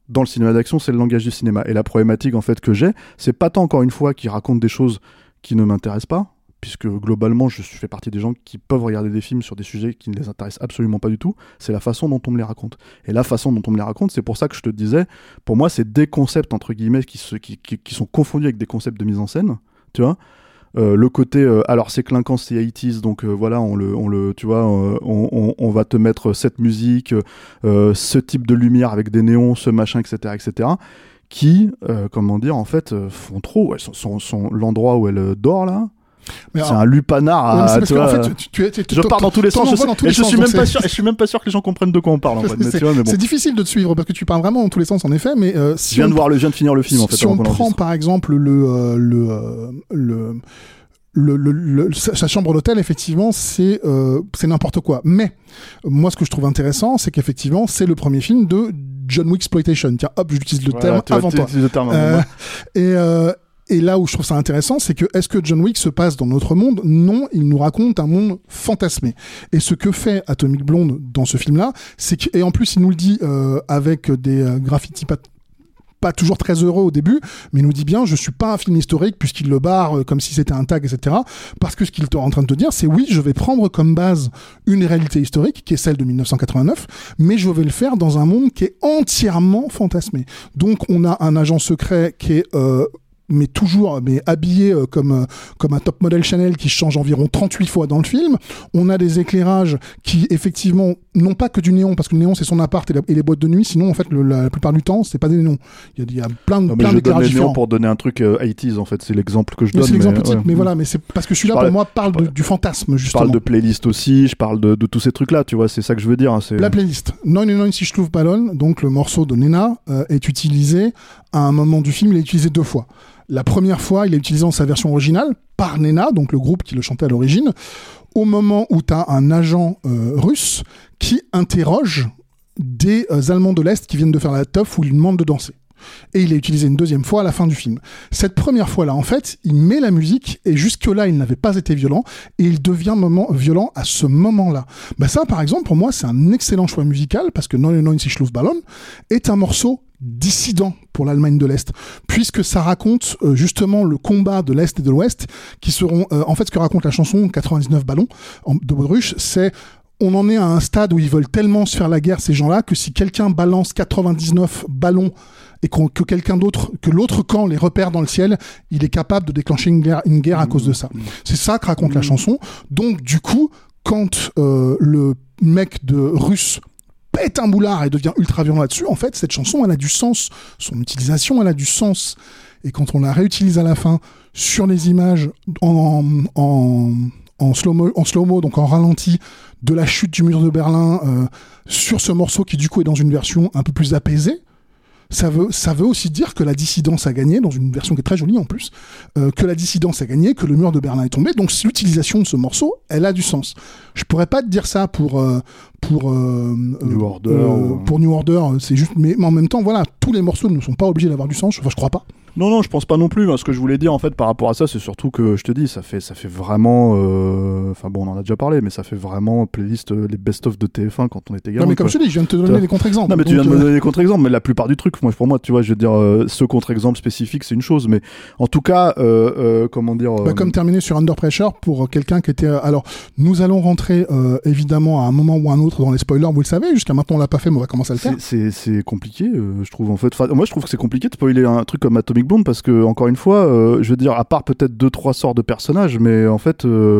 Speaker 3: dans le cinéma d'action, c'est le langage du cinéma. Et la problématique en fait que j'ai, c'est pas tant encore une fois qu'ils racontent des choses qui ne m'intéressent pas, puisque globalement je fais partie des gens qui peuvent regarder des films sur des sujets qui ne les intéressent absolument pas du tout, c'est la façon dont on me les raconte. Et la façon dont on me les raconte, c'est pour ça que je te disais, pour moi c'est des concepts entre guillemets qui, se, qui, qui, qui sont confondus avec des concepts de mise en scène, tu vois. Euh, le côté, euh, alors c'est clinquant, c'est eighties, donc euh, voilà, on le, on le, tu vois, euh, on, on, on va te mettre cette musique, euh, ce type de lumière avec des néons, ce machin, et cetera, et cetera, qui, euh, comment dire, en fait, euh, font trop. Ouais, son, son, son, l'endroit où elle dort là. Mais c'est alors, un lupanar à,
Speaker 4: ouais, tu vois, en fait, tu, tu, tu, tu,
Speaker 3: je pars dans tous les sens, je, sais,
Speaker 4: dans tous
Speaker 3: et
Speaker 4: les
Speaker 3: je
Speaker 4: sens,
Speaker 3: suis même
Speaker 4: c'est...
Speaker 3: pas sûr, et je suis même pas sûr que les gens comprennent de quoi on parle en fait. Mais
Speaker 4: c'est,
Speaker 3: tu vois, mais bon.
Speaker 4: C'est difficile de te suivre parce que tu parles vraiment dans tous les sens en effet, mais euh, si
Speaker 3: je viens
Speaker 4: on,
Speaker 3: de voir le, je viens de finir le film en fait.
Speaker 4: Si on prend par exemple le euh, le euh, le Le, le, le, sa chambre d'hôtel, effectivement, c'est, euh, c'est n'importe quoi. Mais, moi, ce que je trouve intéressant, c'est qu'effectivement, c'est le premier film de John Wick Exploitation. Tiens, hop, j'utilise le
Speaker 3: voilà,
Speaker 4: terme avant toi.
Speaker 3: Le terme
Speaker 4: euh, et, euh, et là où je trouve ça intéressant, c'est que est-ce que John Wick se passe dans notre monde ? Non, il nous raconte un monde fantasmé. Et ce que fait Atomic Blonde dans ce film-là, c'est que, et en plus, il nous le dit euh, avec des euh, graffitis pas pas toujours très heureux au début, mais il nous dit bien, je suis pas un film historique, puisqu'il le barre euh, comme si c'était un tag, et cetera. Parce que ce qu'il est en train de te dire, c'est oui, je vais prendre comme base une réalité historique, qui est celle de dix-neuf cent quatre-vingt-neuf, mais je vais le faire dans un monde qui est entièrement fantasmé. Donc, on a un agent secret qui est... Euh, mais toujours mais habillé euh, comme euh, comme un top model Chanel qui change environ trente-huit fois dans le film. On a des éclairages qui effectivement n'ont pas que du néon, parce que le néon c'est son appart et, la, et les boîtes de nuit, sinon en fait le, la, la plupart du temps c'est pas des néons. Il y a, il y a plein de
Speaker 3: non,
Speaker 4: plein d'éclairages différents.
Speaker 3: Pour donner un truc euh, eighties en fait, c'est l'exemple que je
Speaker 4: mais
Speaker 3: donne.
Speaker 4: C'est l'exemple
Speaker 3: mais,
Speaker 4: type,
Speaker 3: ouais.
Speaker 4: mais voilà, mais c'est parce que celui-là
Speaker 3: parle,
Speaker 4: pour moi parle de, du fantasme justement.
Speaker 3: Je parle de playlist aussi, je parle de, de tous ces trucs là, tu vois, c'est ça que je veux dire. Hein, c'est...
Speaker 4: La playlist neunundneunzig Luftballon, donc le morceau de Nena euh, est utilisé à un moment du film, il est utilisé deux fois. La première fois, il est utilisé dans sa version originale par Nena, donc le groupe qui le chantait à l'origine, au moment où tu as un agent euh, russe qui interroge des euh, Allemands de l'Est qui viennent de faire la teuf où il lui demande de danser. Et il est utilisé une deuxième fois à la fin du film. Cette première fois-là, en fait, il met la musique et jusque-là, il n'avait pas été violent et il devient moment, violent à ce moment-là. Bah ça, par exemple, pour moi, c'est un excellent choix musical parce que neunundneunzig Luftballon est un morceau dissident pour l'Allemagne de l'Est, puisque ça raconte euh, justement le combat de l'Est et de l'Ouest, qui seront... Euh, en fait, ce que raconte la chanson quatre-vingt-dix-neuf ballons en, de Baudruche, c'est... On en est à un stade où ils veulent tellement se faire la guerre, ces gens-là, que si quelqu'un balance quatre-vingt-dix-neuf ballons et qu'on, que quelqu'un d'autre, que l'autre camp les repère dans le ciel, il est capable de déclencher une guerre, une guerre à cause de ça. C'est ça que raconte la chanson. Donc, du coup, quand euh, le mec de russe pète un boulard et devient ultra violent là-dessus, en fait, cette chanson, elle a du sens. Son utilisation, elle a du sens. Et quand on la réutilise à la fin sur les images en... en en slow-mo, en slow-mo, donc en ralenti, de la chute du mur de Berlin euh, sur ce morceau qui du coup est dans une version un peu plus apaisée, ça veut, ça veut aussi dire que la dissidence a gagné, dans une version qui est très jolie en plus, euh, que la dissidence a gagné, que le mur de Berlin est tombé, donc l'utilisation de ce morceau, elle a du sens. Je pourrais pas te dire ça pour... Euh, pour euh,
Speaker 3: New Order,
Speaker 4: euh,
Speaker 3: ou...
Speaker 4: pour New Order, c'est juste, mais, mais en même temps, voilà, tous les morceaux ne sont pas obligés d'avoir du sens, enfin je crois pas.
Speaker 3: Non, non, je pense pas non plus. Ce que je voulais dire, en fait, par rapport à ça, c'est surtout que, je te dis, ça fait, ça fait vraiment... Enfin euh... bon, on en a déjà parlé, mais ça fait vraiment playlist, euh, les best-of de T F un quand on était gamin.
Speaker 4: Non, mais comme
Speaker 3: quoi.
Speaker 4: je te dis, je viens de te donner
Speaker 3: T'as...
Speaker 4: des contre-exemples.
Speaker 3: Non, mais
Speaker 4: donc,
Speaker 3: tu viens de me
Speaker 4: euh...
Speaker 3: donner des contre-exemples, mais la plupart du truc, moi, pour moi, tu vois, je veux dire, euh, ce contre-exemple spécifique, c'est une chose, mais en tout cas, euh, euh, comment dire... Euh...
Speaker 4: Bah, comme terminer sur Under Pressure, pour quelqu'un qui était... Euh, alors, nous allons rentrer, euh, évidemment, à un moment ou à un autre dans les spoilers, vous le savez, jusqu'à maintenant, on l'a pas fait, mais on va commencer à le faire.
Speaker 3: C'est, c'est, c'est compliqué, euh, je trouve, en fait. Enfin, moi, je trouve que c'est compliqué de spoiler un truc comme Atomic Blonde, parce que, encore une fois, euh, je veux dire, à part peut-être deux trois sorts de personnages, mais en fait euh,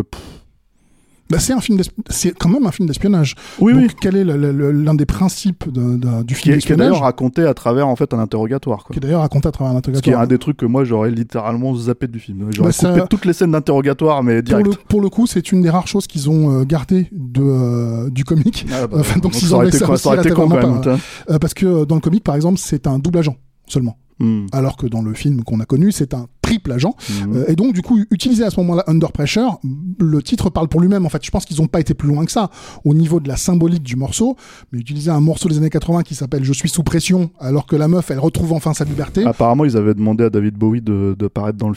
Speaker 4: bah c'est un film c'est quand même un film d'espionnage.
Speaker 3: Oui,
Speaker 4: donc
Speaker 3: oui.
Speaker 4: Quel est le, le, l'un des principes de, de, du film
Speaker 3: qui est,
Speaker 4: d'espionnage,
Speaker 3: qui est d'ailleurs raconté à travers en fait un interrogatoire, quoi.
Speaker 4: Qui est d'ailleurs raconté à travers un interrogatoire.
Speaker 3: Ce qui est un des trucs que moi j'aurais littéralement zappé du film. J'aurais
Speaker 4: bah,
Speaker 3: coupé
Speaker 4: ça...
Speaker 3: toutes les scènes d'interrogatoire, mais direct.
Speaker 4: Pour le, pour le coup, c'est une des rares choses qu'ils ont euh, gardé de euh, du comic.
Speaker 3: Ah, bah,
Speaker 4: enfin, donc,
Speaker 3: donc
Speaker 4: s'ils
Speaker 3: ça
Speaker 4: ont
Speaker 3: aurait
Speaker 4: laissé
Speaker 3: été quoi, ça aurait été con quand même.
Speaker 4: Pas, euh, parce que euh, dans le comic, par exemple, c'est un double agent seulement.
Speaker 3: Mm.
Speaker 4: Alors que dans le film qu'on a connu, c'est un triple agent.
Speaker 3: Mm.
Speaker 4: Euh, et donc, du coup, utilisé à ce moment-là Under Pressure, le titre parle pour lui-même. En fait, je pense qu'ils n'ont pas été plus loin que ça au niveau de la symbolique du morceau. Mais utiliser un morceau des années quatre-vingts qui s'appelle Je suis sous pression, alors que la meuf, elle retrouve enfin sa liberté.
Speaker 3: Apparemment, ils avaient demandé à David Bowie de, de paraître dans le film.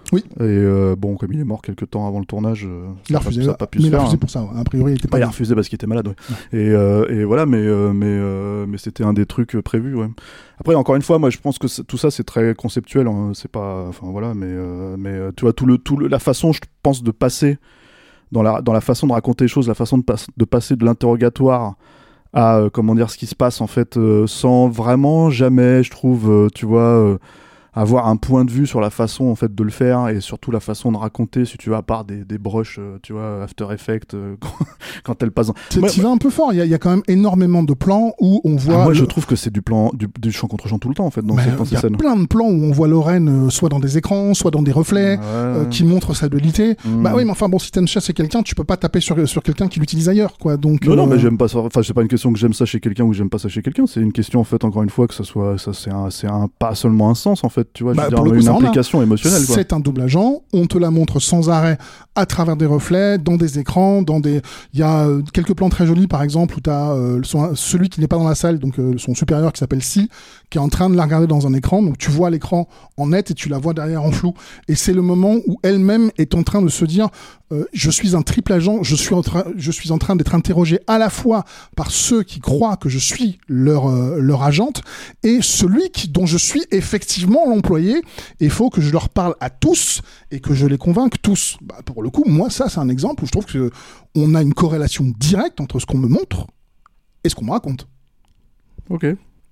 Speaker 4: Oui.
Speaker 3: Et euh, bon, comme il est mort quelques temps avant le tournage, euh,
Speaker 4: il a
Speaker 3: ça
Speaker 4: refusé,
Speaker 3: n'a pas pu
Speaker 4: mais
Speaker 3: se
Speaker 4: il a
Speaker 3: faire.
Speaker 4: refusé
Speaker 3: Hein.
Speaker 4: pour ça. Ouais. A priori, il était pas.
Speaker 3: Bah, il a refusé parce qu'il était malade. Ouais. Ouais. Et, euh, et voilà, mais euh, mais euh, mais c'était un des trucs prévus. Ouais. Après, encore une fois, moi, je pense que tout ça, c'est très conceptuel. Hein. C'est pas, enfin voilà, mais euh, mais tu vois tout le tout le, la façon, je pense, de passer dans la dans la façon de raconter les choses, la façon de, pas, de passer de l'interrogatoire à euh, comment dire ce qui se passe en fait, euh, sans vraiment jamais, je trouve, euh, tu vois. Euh, avoir un point de vue sur la façon en fait de le faire et surtout la façon de raconter, si tu veux, à part des, des brushes, euh, tu vois, After Effects euh, quand elle passe.
Speaker 4: Tu ouais, vas un peu fort. Il y, a, il y a quand même énormément de plans où on voit.
Speaker 3: Ah, moi,
Speaker 4: le...
Speaker 3: je trouve que c'est du plan, du, du champ contre champ tout le temps en fait. Dans, cette, dans
Speaker 4: il
Speaker 3: ces
Speaker 4: y a
Speaker 3: scènes.
Speaker 4: plein de plans où on voit Lorraine euh, soit dans des écrans, soit dans des reflets, ouais. euh, qui montrent sa dualité. Mmh. Bah oui, mais enfin bon, si t'aimes chasser quelqu'un, tu peux pas taper sur sur quelqu'un qui l'utilise ailleurs, quoi. Donc.
Speaker 3: Non, euh... non, mais
Speaker 4: euh...
Speaker 3: j'aime pas ça. Enfin, c'est pas une question que j'aime ça chez quelqu'un ou que j'aime pas ça chez quelqu'un. C'est une question en fait, encore une fois, que ça soit, ça c'est un, c'est un pas seulement un sens en fait, tu vois.
Speaker 4: Bah,
Speaker 3: je veux dire, une implication émotionnelle. Quoi.
Speaker 4: C'est un double agent, on te la montre sans arrêt à travers des reflets, dans des écrans, dans des. Il y a euh, quelques plans très jolis, par exemple, où tu as euh, son, celui qui n'est pas dans la salle, donc euh, son supérieur qui s'appelle Si, qui est en train de la regarder dans un écran, donc tu vois l'écran en net et tu la vois derrière en flou. Et c'est le moment où elle-même est en train de se dire euh, je suis un triple agent, je suis en train, je suis en train d'être interrogé à la fois par ceux qui croient que je suis leur euh, leur agente et celui qui dont je suis effectivement l'employé. Il faut que je leur parle à tous et que je les convainque tous. Bah, pour le coup, moi, ça, c'est un exemple où je trouve que on a une corrélation directe entre ce qu'on me montre et ce qu'on me raconte.
Speaker 3: Ok.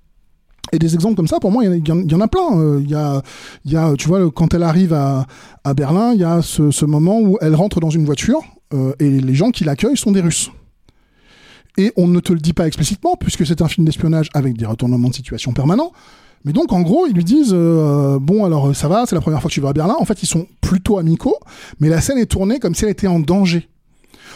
Speaker 4: Et des exemples comme ça, pour moi, il y, y, y en a plein. Il euh, y, a, y a, tu vois, quand elle arrive à, à Berlin, il y a ce, ce moment où elle rentre dans une voiture euh, et les gens qui l'accueillent sont des Russes. Et on ne te le dit pas explicitement, puisque c'est un film d'espionnage avec des retournements de situation permanents. Mais donc, en gros, ils lui disent euh, « Bon, alors, ça va, c'est la première fois que tu vas à Berlin. » En fait, ils sont plutôt amicaux, mais la scène est tournée comme si elle était en danger. Pourquoi ?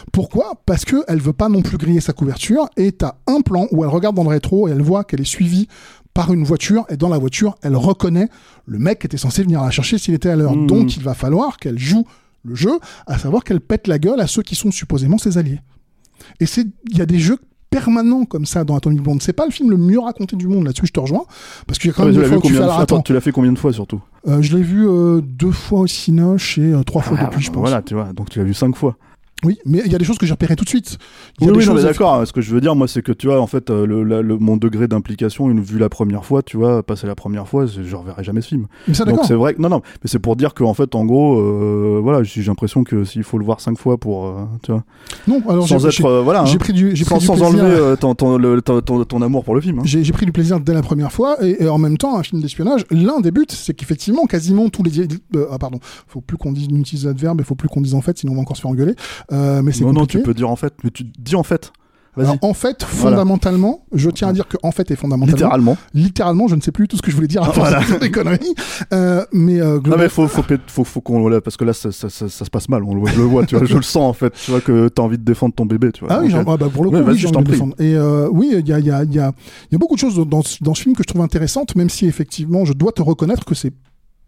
Speaker 4: Parce qu'elle veut pas non plus griller sa couverture, et t'as un plan où elle regarde dans le rétro et elle voit qu'elle est suivie par une voiture, et dans la voiture, elle reconnaît le mec qui était censé venir la chercher s'il était à l'heure. Mmh. Donc, il va falloir qu'elle joue le jeu, à savoir qu'elle pète la gueule à ceux qui sont supposément ses alliés. Et c'est, il y a des jeux permanent comme ça dans Atomic Blonde. C'est pas le film le mieux raconté du monde, là-dessus je te rejoins, parce qu'il y a quand même
Speaker 3: ouais,
Speaker 4: des fois où tu fais
Speaker 3: alors,
Speaker 4: attends,
Speaker 3: tu l'as fait combien de fois surtout
Speaker 4: euh, Je l'ai vu euh, deux fois au Cinoche et euh, trois fois
Speaker 3: ah,
Speaker 4: depuis, je pense.
Speaker 3: Voilà, tu vois, donc tu l'as vu cinq fois.
Speaker 4: Oui, mais il y a des choses que j'ai repérées tout de suite. Il y a
Speaker 3: oui,
Speaker 4: des
Speaker 3: oui
Speaker 4: choses
Speaker 3: non, mais d'accord. Ce que je veux dire, moi, c'est que tu vois, en fait, euh, le, la, le, mon degré d'implication, une vue la première fois, tu vois, passer la première fois, je reverrai jamais ce film.
Speaker 4: Mais ça,
Speaker 3: donc
Speaker 4: d'accord.
Speaker 3: c'est vrai que non, non, mais c'est pour dire qu'en fait, en gros, euh, voilà, j'ai l'impression que s'il faut le voir cinq fois pour, euh, tu vois,
Speaker 4: non, alors
Speaker 3: sans être, euh, voilà,
Speaker 4: j'ai
Speaker 3: hein,
Speaker 4: pris du, j'ai
Speaker 3: sans,
Speaker 4: pris du
Speaker 3: sans
Speaker 4: plaisir,
Speaker 3: enlever euh, ton, ton, le, ton, ton, ton amour pour le film. Hein.
Speaker 4: J'ai, j'ai pris du plaisir dès la première fois, et, et en même temps, un film d'espionnage, l'un des buts, c'est qu'effectivement, quasiment tous les, euh, ah pardon, faut plus qu'on dise, on utilise l'adverbe, il faut plus qu'on dise en fait, sinon on va encore se faire engueuler. Euh, mais c'est
Speaker 3: non,
Speaker 4: compliqué.
Speaker 3: non, tu peux dire en fait. Mais tu dis en fait.
Speaker 4: Alors, en fait, fondamentalement, voilà. Je tiens à dire que en fait et fondamentalement.
Speaker 3: Littéralement.
Speaker 4: Littéralement, je ne sais plus tout ce que je voulais dire à force de dire des conneries. Euh, mais euh,
Speaker 3: global... Non mais faut faut faut, faut qu'on parce que là ça, ça, ça, ça se passe mal. On le, je le vois, tu vois, je le sens en fait. Tu vois que t'as envie de défendre ton bébé, tu vois.
Speaker 4: Ah oui, genre, ah bah pour le coup,
Speaker 3: ouais,
Speaker 4: oui, j'ai envie de défendre. Et euh, oui, il y a il y a il y a il y a beaucoup de choses dans dans ce film que je trouve intéressantes, même si effectivement, je dois te reconnaître que c'est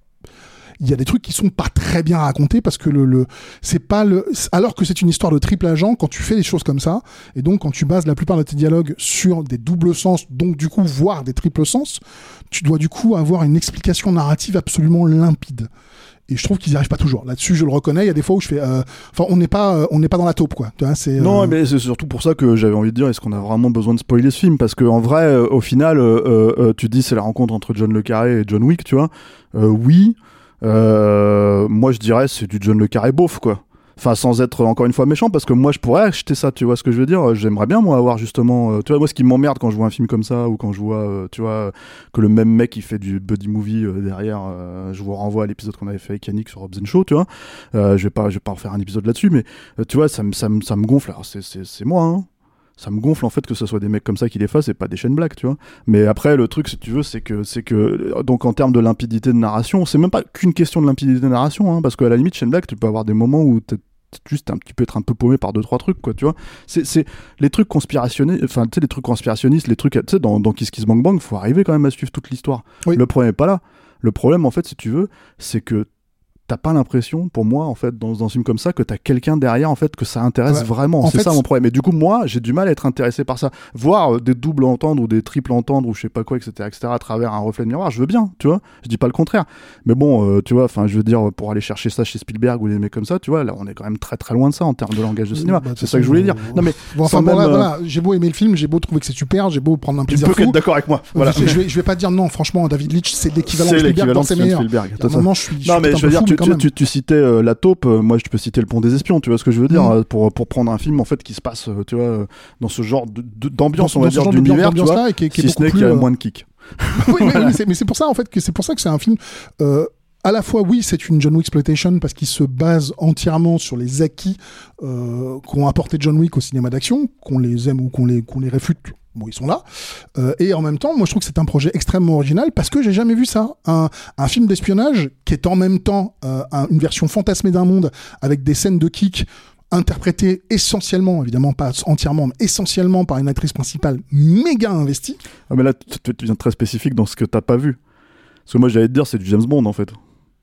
Speaker 4: il y a des trucs qui sont pas très bien racontés parce que le, le c'est pas le alors que c'est une histoire de triple agent. Quand tu fais des choses comme ça et donc quand tu bases la plupart de tes dialogues sur des doubles sens, donc du coup voire des triples sens, tu dois du coup avoir une explication narrative absolument limpide. Et je trouve qu'ils n'y arrivent pas toujours. Là-dessus, je le reconnais. Il y a des fois où je fais, euh... enfin, on n'est pas, euh, on n'est pas dans la taupe, quoi. Tu vois, c'est. Euh...
Speaker 3: Non, mais c'est surtout pour ça que j'avais envie de dire, est-ce qu'on a vraiment besoin de spoiler ce film ? Parce que en vrai, euh, au final, euh, euh, tu dis c'est la rencontre entre John le Carré et John Wick, tu vois. Euh, oui. Euh, moi je dirais c'est du John le Carré beauf quoi. Enfin sans être encore une fois méchant parce que moi je pourrais acheter ça, tu vois ce que je veux dire. J'aimerais bien moi avoir justement, euh, tu vois moi ce qui m'emmerde quand je vois un film comme ça ou quand je vois, euh, tu vois que le même mec il fait du buddy movie euh, derrière. Euh, je vous renvoie à l'épisode qu'on avait fait avec Yannick sur Hobbs and Shaw, tu vois. Euh, je vais pas, je vais pas en faire un épisode là-dessus, mais euh, tu vois ça me, ça me, ça me gonfle. Alors c'est, c'est, c'est moi. Hein. Ça me gonfle en fait que ce soit des mecs comme ça qui les fassent et pas des Shane Black, tu vois. Mais après le truc si tu veux c'est que c'est que donc en termes de limpidité de narration, c'est même pas qu'une question de limpidité de narration hein, parce qu'à la limite Shane Black tu peux avoir des moments où t'es juste un petit peu être un peu paumé par deux trois trucs quoi, tu vois. C'est c'est les trucs conspirationnistes, enfin tu sais les trucs conspirationnistes, les trucs tu sais dans dans Kiss Kiss Bang Bang, faut arriver quand même à suivre toute l'histoire. Oui. Le problème est pas là. Le problème en fait si tu veux, c'est que t'as pas l'impression, pour moi, en fait, dans, dans un film comme ça, que t'as quelqu'un derrière, en fait, que ça intéresse ouais. vraiment. En c'est fait, ça mon problème. Et du coup, moi, j'ai du mal à être intéressé par ça. Voir euh, des doubles entendre ou des triples entendre ou je sais pas quoi, et cetera, et cetera, à travers un reflet de miroir, je veux bien, tu vois. Je dis pas le contraire. Mais bon, euh, tu vois, enfin, je veux dire, pour aller chercher ça chez Spielberg ou des mecs comme ça, tu vois, là, on est quand même très très loin de ça en termes de langage de cinéma. Bah, c'est ça que je voulais dire. Non mais
Speaker 4: bon, enfin bon, là, euh... voilà, j'ai beau aimer le film, j'ai beau trouver que c'est super, j'ai beau prendre un plaisir fou.
Speaker 3: Tu peux être d'accord avec moi. Voilà.
Speaker 4: Je, je, vais, je vais pas dire non. Franchement, David Leitch, c'est l'équivalent de Spielberg dans ses meilleurs. À un moment, je suis.
Speaker 3: Non mais je veux dire, tu, tu, tu, tu citais euh, La Taupe. Euh, moi, je peux citer Le Pont des Espions. Tu vois ce que je veux dire mmh. euh, pour pour prendre un film en fait qui se passe, euh, tu vois, euh, dans ce genre de, de, d'ambiance,
Speaker 4: dans,
Speaker 3: on va dire, d'univers, tu vois,
Speaker 4: qui, qui
Speaker 3: si ce n'est qu'il y a moins de kick.
Speaker 4: Oui, mais c'est mais c'est pour ça en fait que c'est pour ça que c'est un film. À la fois, oui, c'est une John Wick exploitation parce qu'il se base entièrement sur les acquis euh, qu'ont apporté John Wick au cinéma d'action, qu'on les aime ou qu'on les, qu'on les réfute, bon, ils sont là. Euh, et en même temps, moi, je trouve que c'est un projet extrêmement original parce que j'ai jamais vu ça. Un, un film d'espionnage qui est en même temps euh, un, une version fantasmée d'un monde avec des scènes de kick interprétées essentiellement, évidemment pas entièrement, mais essentiellement par une actrice principale méga investie.
Speaker 3: Ah, mais là, tu deviens très spécifique dans ce que t'as pas vu. Parce que moi, j'allais te dire, c'est du James Bond, en fait.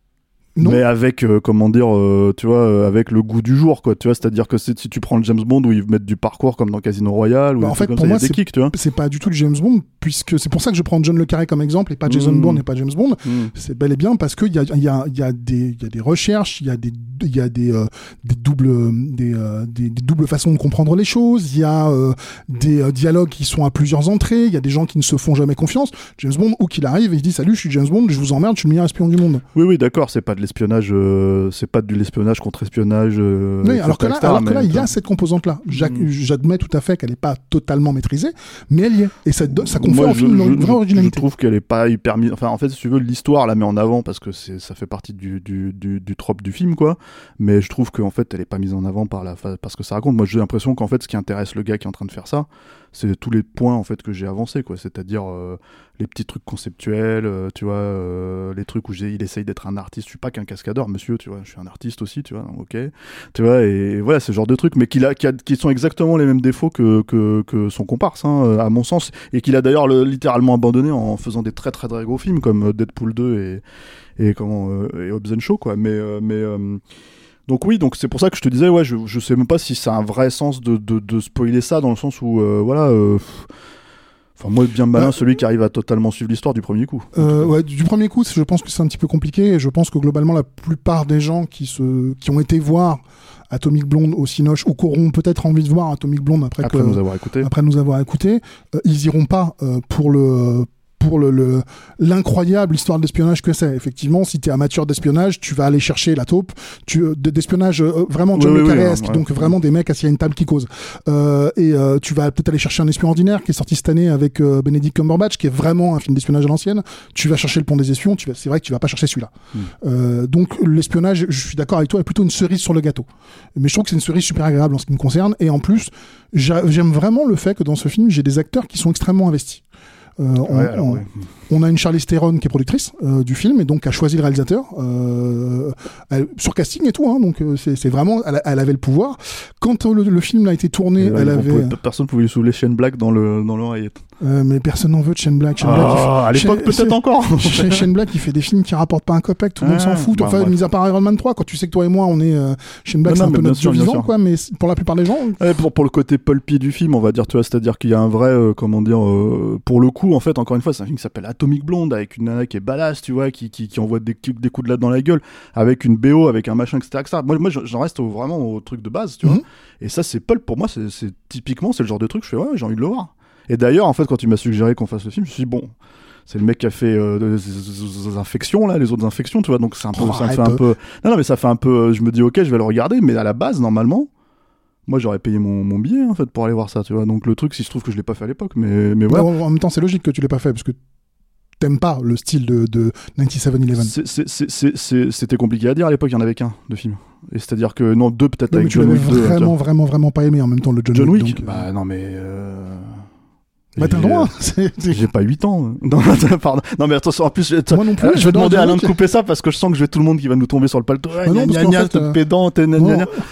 Speaker 3: Non. Mais avec euh, comment dire euh, tu vois euh, avec le goût du jour quoi tu vois c'est-à-dire que c'est, si tu prends le James Bond où ils mettent du parcours comme dans Casino Royale ou
Speaker 4: bah en fait
Speaker 3: comme
Speaker 4: pour
Speaker 3: ça,
Speaker 4: moi
Speaker 3: y a des
Speaker 4: c'est,
Speaker 3: kicks, tu vois.
Speaker 4: C'est pas du tout le James Bond puisque c'est pour ça que je prends John le Carré comme exemple et pas Jason mmh. Bourne et pas James Bond mmh. c'est bel et bien parce que il y a il y a il y a des il y a des recherches il y a des il y a des euh, des doubles des, euh, des des doubles façons de comprendre les choses il y a euh, des euh, dialogues qui sont à plusieurs entrées il y a des gens qui ne se font jamais confiance. James Bond où qu'il arrive il dit salut je suis James Bond je vous emmerde je suis le meilleur espion du monde.
Speaker 3: Oui oui d'accord c'est pas de l'espionnage euh... c'est pas de l'espionnage contre espionnage. Euh,
Speaker 4: oui, alors que là, alors que là, il y a cette composante-là. J'a- mmh. J'admets tout à fait qu'elle n'est pas totalement maîtrisée, mais elle y est. Et ça, ça confère au film une vraie originalité.
Speaker 3: Je trouve qu'elle est pas hyper mise. Enfin, en fait, si tu veux, l'histoire la met en avant parce que c'est, ça fait partie du, du, du, du trope du film, quoi. Mais je trouve qu'en fait, elle est pas mise en avant par la, parce que ça raconte. Moi, j'ai l'impression qu'en fait, ce qui intéresse le gars qui est en train de faire ça, c'est tous les points en fait que j'ai avancés, quoi. C'est-à-dire euh, les petits trucs conceptuels, euh, tu vois, euh, les trucs où j'ai, il essaye d'être un artiste. Je suis pas qu'un cascadeur, monsieur, tu vois. Je suis un artiste aussi, tu vois. Donc, ok, tu vois. Et, et voilà, ce genre de trucs, mais qu'il a, qui, a, qui sont exactement les mêmes défauts que que, que son comparse, hein, à mon sens, et qu'il a d'ailleurs le, littéralement abandonné en faisant des très très très gros films comme Deadpool deux et et comment euh, et Hobbs and Shaw, quoi. Mais euh, mais euh, donc oui, donc c'est pour ça que je te disais, ouais, je, je sais même pas si ça a un vrai sens de, de, de spoiler ça, dans le sens où, euh, voilà, euh, enfin moi, bien malin, bah, celui qui arrive à totalement suivre l'histoire du premier coup.
Speaker 4: Euh, ouais, du premier coup, je pense que c'est un petit peu compliqué, et je pense que globalement, la plupart des gens qui se, qui ont été voir Atomic Blonde au Cinoche, ou qui auront peut-être envie de voir Atomic Blonde après,
Speaker 3: après
Speaker 4: que,
Speaker 3: nous avoir écouté,
Speaker 4: après nous avoir écouté, euh, ils iront pas euh, pour le pour le, le l'incroyable histoire d'espionnage que c'est. Effectivement, si t'es amateur d'espionnage, tu vas aller chercher La Taupe, tu d'espionnage euh, vraiment John
Speaker 3: oui,
Speaker 4: le
Speaker 3: oui,
Speaker 4: Carré-esque,
Speaker 3: oui, ouais.
Speaker 4: donc vraiment des mecs assis à une table qui causent. Euh, et euh, tu vas peut-être aller chercher Un espion ordinaire qui est sorti cette année avec euh, Benedict Cumberbatch, qui est vraiment un film d'espionnage à l'ancienne. Tu vas chercher Le Pont des Espions, tu vas, c'est vrai que tu vas pas chercher celui-là. Mm. Euh, donc l'espionnage, je suis d'accord avec toi, est plutôt une cerise sur le gâteau. Mais je trouve que c'est une cerise super agréable en ce qui me concerne. Et en plus, j'aime vraiment le fait que dans ce film, j'ai des acteurs qui sont extrêmement investis. Euh, on, ouais, alors, on, ouais. on a une Charlize Theron qui est productrice euh, du film et donc a choisi le réalisateur euh, elle, sur casting et tout, hein, donc euh, c'est, c'est vraiment, elle, elle avait le pouvoir. Quand euh, le, le film a été tourné, là, elle avait
Speaker 3: pouvait, personne pouvait lui soulever Shane Black dans le dans l'oreillette.
Speaker 4: Euh, mais personne n'en veut de Shane Black. Shane
Speaker 3: oh,
Speaker 4: Black fait,
Speaker 3: à l'époque Shane, peut-être encore.
Speaker 4: Shane Black il fait des films qui rapportent pas un copec, tout le ah, monde s'en fout. Bah, enfin, mis à part Iron Man trois, quand tu sais que toi et moi on est euh, Shane Black, non, c'est non, un peu notre sûr, vivant, quoi. Mais pour la plupart des gens,
Speaker 3: ouais, pour pour le côté pulpy du film, on va dire, tu vois, c'est-à-dire qu'il y a un vrai, euh, comment dire, euh, pour le coup, en fait, encore une fois, c'est un film qui s'appelle Atomic Blonde avec une nana qui est badass, tu vois, qui qui qui envoie des des coups de latte dans la gueule, avec une B O, avec un machin, et cetera, et cetera. Moi, moi, j'en reste au, vraiment au truc de base, tu mm-hmm. vois. Et ça, c'est pulp pour moi, c'est, c'est typiquement, c'est le genre de truc, je fais ouais, j'ai envie de le voir. Et d'ailleurs, en fait, quand tu m'as suggéré qu'on fasse le film, je me suis dit, bon, c'est le mec qui a fait euh, des infections, là, les autres infections, tu vois, donc c'est un peu, oh, ça fait un peu... Non, non, mais ça fait un peu... Je me dis, ok, je vais le regarder, mais à la base, normalement, moi, j'aurais payé mon, mon billet, en fait, pour aller voir ça, tu vois. Donc le truc, si je trouve que je l'ai pas fait à l'époque, mais, mais ouais.
Speaker 4: Non, en même temps, c'est logique que tu l'aies pas fait, parce que t'aimes pas le style de, de dix-sept eleven.
Speaker 3: C'est, c'est, c'est, c'est, c'était compliqué à dire, à l'époque, il y en avait qu'un de film. Et c'est-à-dire que, non, deux peut-être non, avec John Wick.
Speaker 4: Tu l'avais vraiment, vraiment, vraiment pas aimé en même temps, le John,
Speaker 3: John Wick.
Speaker 4: Wick donc,
Speaker 3: bah non, mais... Euh...
Speaker 4: Bah t'as le droit.
Speaker 3: C'est... J'ai pas huit ans. Non, pardon. Non mais attention, en plus,
Speaker 4: moi non plus,
Speaker 3: je vais demander à Alain de couper ça parce que je sens que je vais tout le monde qui va nous tomber sur le paletot.
Speaker 4: Ah non, gna gna,
Speaker 3: fait, euh... pédant, t'es gna gna.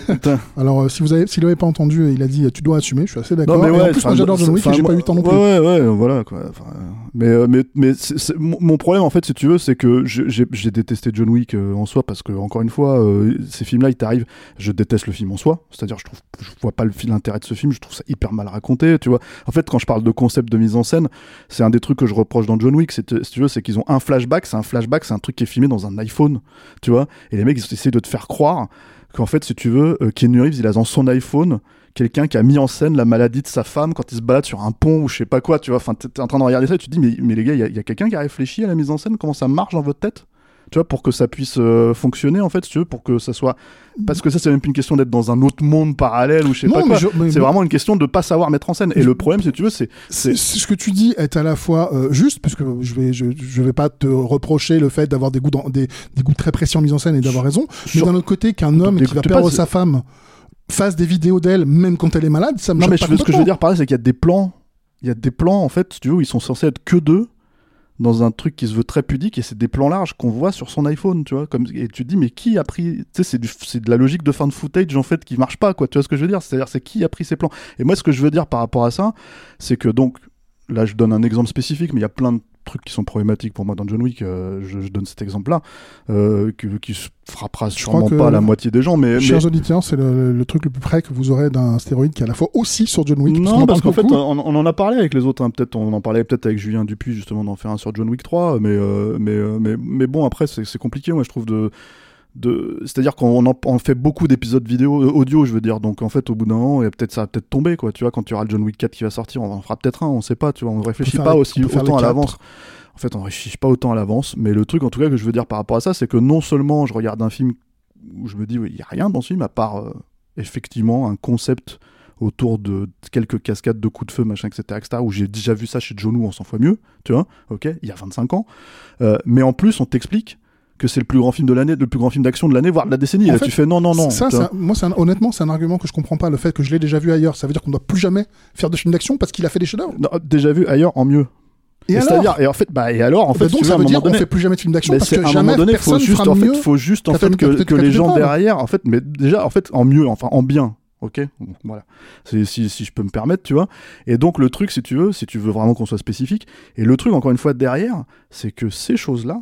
Speaker 4: Alors, euh, si vous avez, s'il l'avait pas entendu, il a dit tu dois assumer. Je suis assez d'accord.
Speaker 3: Non, mais
Speaker 4: et
Speaker 3: ouais,
Speaker 4: en plus, moi, j'adore John Wick et j'ai pas eu le temps non plus.
Speaker 3: Ouais, ouais, ouais, voilà quoi. Enfin, mais euh, mais mais c'est, c'est, mon problème en fait, si tu veux, c'est que je, j'ai, j'ai détesté John Wick euh, en soi parce que encore une fois, euh, ces films-là, ils t'arrivent. Je déteste le film en soi, c'est-à-dire je trouve, je vois pas le, l'intérêt de ce film. Je trouve ça hyper mal raconté, tu vois. En fait, quand je parle de concept de mise en scène, c'est un des trucs que je reproche dans John Wick. C'est, si tu veux, c'est qu'ils ont un flashback. C'est un flashback, c'est un truc qui est filmé dans un iPhone, tu vois. Et les mecs, ils essaient de te faire croire qu'en fait, si tu veux, euh, Keanu Reeves, il a dans son iPhone quelqu'un qui a mis en scène la maladie de sa femme quand il se balade sur un pont ou je sais pas quoi, tu vois. Enfin, t'es en train de regarder ça et tu te dis, mais, mais les gars, il y, y a quelqu'un qui a réfléchi à la mise en scène, comment ça marche dans votre tête, tu vois, pour que ça puisse euh, fonctionner, en fait, si tu veux, pour que ça soit... Parce que ça, c'est même plus une question d'être dans un autre monde parallèle ou je sais
Speaker 4: non,
Speaker 3: pas quoi.
Speaker 4: Je, mais,
Speaker 3: c'est
Speaker 4: mais...
Speaker 3: vraiment une question de pas savoir mettre en scène. Et je... le problème, si tu veux, c'est...
Speaker 4: c'est... c'est... Ce que tu dis est à la fois euh, juste, puisque je vais, je, je vais pas te reprocher le fait d'avoir des goûts, dans, des, des goûts très précis en mise en scène et d'avoir raison, mais d'un autre côté, qu'un homme qui va perdre pas, sa femme fasse des vidéos d'elle, même quand elle est malade, ça me
Speaker 3: choque
Speaker 4: pas.
Speaker 3: Non, mais je, ce que je veux dire par là, c'est qu'il y a des plans, il y a des plans, en fait, si tu veux, où ils sont censés être que deux, dans un truc qui se veut très pudique, et c'est des plans larges qu'on voit sur son iPhone, tu vois, comme, et tu te dis, mais qui a pris, tu sais, c'est, du, c'est de la logique de fan footage, en fait, qui marche pas, quoi, tu vois ce que je veux dire, c'est-à-dire, c'est qui a pris ces plans. Et moi, ce que je veux dire par rapport à ça, c'est que, donc, là, je donne un exemple spécifique, mais il y a plein de trucs qui sont problématiques pour moi dans John Wick, euh, je, je donne cet exemple-là, euh, qui, qui frappera sûrement pas la moitié des gens, mais...
Speaker 4: Chers
Speaker 3: mais...
Speaker 4: auditeurs, c'est le, le truc le plus près que vous aurez d'un stéroïde qui est à la fois aussi sur John Wick.
Speaker 3: Non, parce, parce qu'en fait, on, on en a parlé avec les autres, hein. Peut-être, on en parlait peut-être avec Julien Dupuis, justement, d'en faire un sur John Wick trois, mais, euh, mais, euh, mais, mais bon, après, c'est, c'est compliqué, moi, je trouve, de... De... c'est-à-dire qu'on en, on fait beaucoup d'épisodes vidéo, euh, audio, je veux dire, donc en fait au bout d'un an, et peut-être ça va peut-être tomber, quoi, tu vois, quand tu auras le John Wick quatre qui va sortir, on en fera peut-être un, on sait pas, tu vois, on réfléchit pas les, aussi autant à l'avance. En fait, on réfléchit pas autant à l'avance, mais le truc en tout cas que je veux dire par rapport à ça, c'est que non seulement je regarde un film où je me dis, oui, il y a rien dans ce film à part euh, effectivement un concept autour de quelques cascades de coups de feu, machin, et cetera, et cetera, où j'ai déjà vu ça chez John Woo en cent fois mieux, tu vois, ok, il y a vingt-cinq ans, euh, mais en plus on t'explique que c'est le plus grand film de l'année, le plus grand film d'action de l'année, voire de la décennie. Et là, fait, tu fais non, non, non.
Speaker 4: Ça, ça moi, c'est un, honnêtement, c'est un argument que je comprends pas. Le fait que je l'ai déjà vu ailleurs, ça veut dire qu'on ne doit plus jamais faire de film d'action parce qu'il a fait des chefs-d'œuvre.
Speaker 3: Non, déjà vu ailleurs en mieux.
Speaker 4: Et, et alors
Speaker 3: c'est-à-dire, et en fait, bah, et alors, en
Speaker 4: bah
Speaker 3: fait,
Speaker 4: donc
Speaker 3: tu
Speaker 4: ça
Speaker 3: veux,
Speaker 4: veut dire qu'on
Speaker 3: donné,
Speaker 4: fait plus jamais de film d'action parce que
Speaker 3: à un
Speaker 4: jamais
Speaker 3: moment donné,
Speaker 4: personne
Speaker 3: faut juste,
Speaker 4: fera
Speaker 3: en fait,
Speaker 4: mieux.
Speaker 3: faut juste, en fait, que, que les gens derrière, en fait, mais déjà, en fait, en mieux, enfin, en bien. Ok, bon, voilà. C'est, si, si je peux me permettre, tu vois. Et donc, le truc, si tu veux, si tu veux vraiment qu'on soit spécifique, et le truc, encore une fois, derrière, c'est que ces choses-là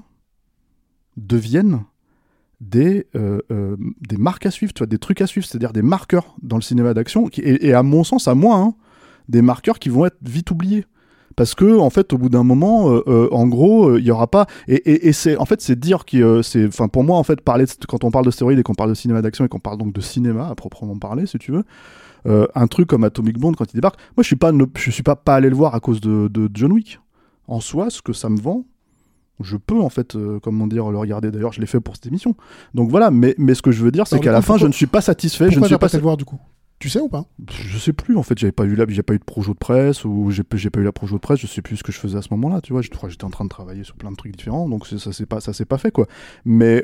Speaker 3: deviennent des, euh, euh, des marques à suivre, tu vois, des trucs à suivre, c'est-à-dire des marqueurs dans le cinéma d'action, qui, et, et à mon sens, à moi, hein, des marqueurs qui vont être vite oubliés. Parce que, en fait, au bout d'un moment, euh, euh, en gros, il euh, y aura pas. Et, et, et c'est, en fait, c'est dire que, euh, c'est, enfin, pour moi, en fait, parler de, quand on parle de stéroïdes et qu'on parle de cinéma d'action et qu'on parle donc de cinéma à proprement parler, si tu veux, euh, un truc comme Atomic Blonde quand il débarque, moi, je suis pas, ne, je suis pas pas allé le voir à cause de, de John Wick. En soi, ce que ça me vend, je peux en fait, euh, comment dire, le regarder. D'ailleurs, je l'ai fait pour cette émission. Donc voilà. Mais, mais ce que je veux dire, c'est Alors, qu'à la fin, pourquoi, je ne suis pas satisfait. Je ne suis pas
Speaker 4: le voir du coup. Tu sais ou pas ?
Speaker 3: Je sais plus, en fait, j'avais pas eu la, j'ai pas eu de projo de presse, ou j'ai, j'ai pas eu la projo de presse, je sais plus ce que je faisais à ce moment-là, tu vois, je crois que j'étais en train de travailler sur plein de trucs différents, donc ça s'est pas, ça s'est pas fait, quoi. Mais,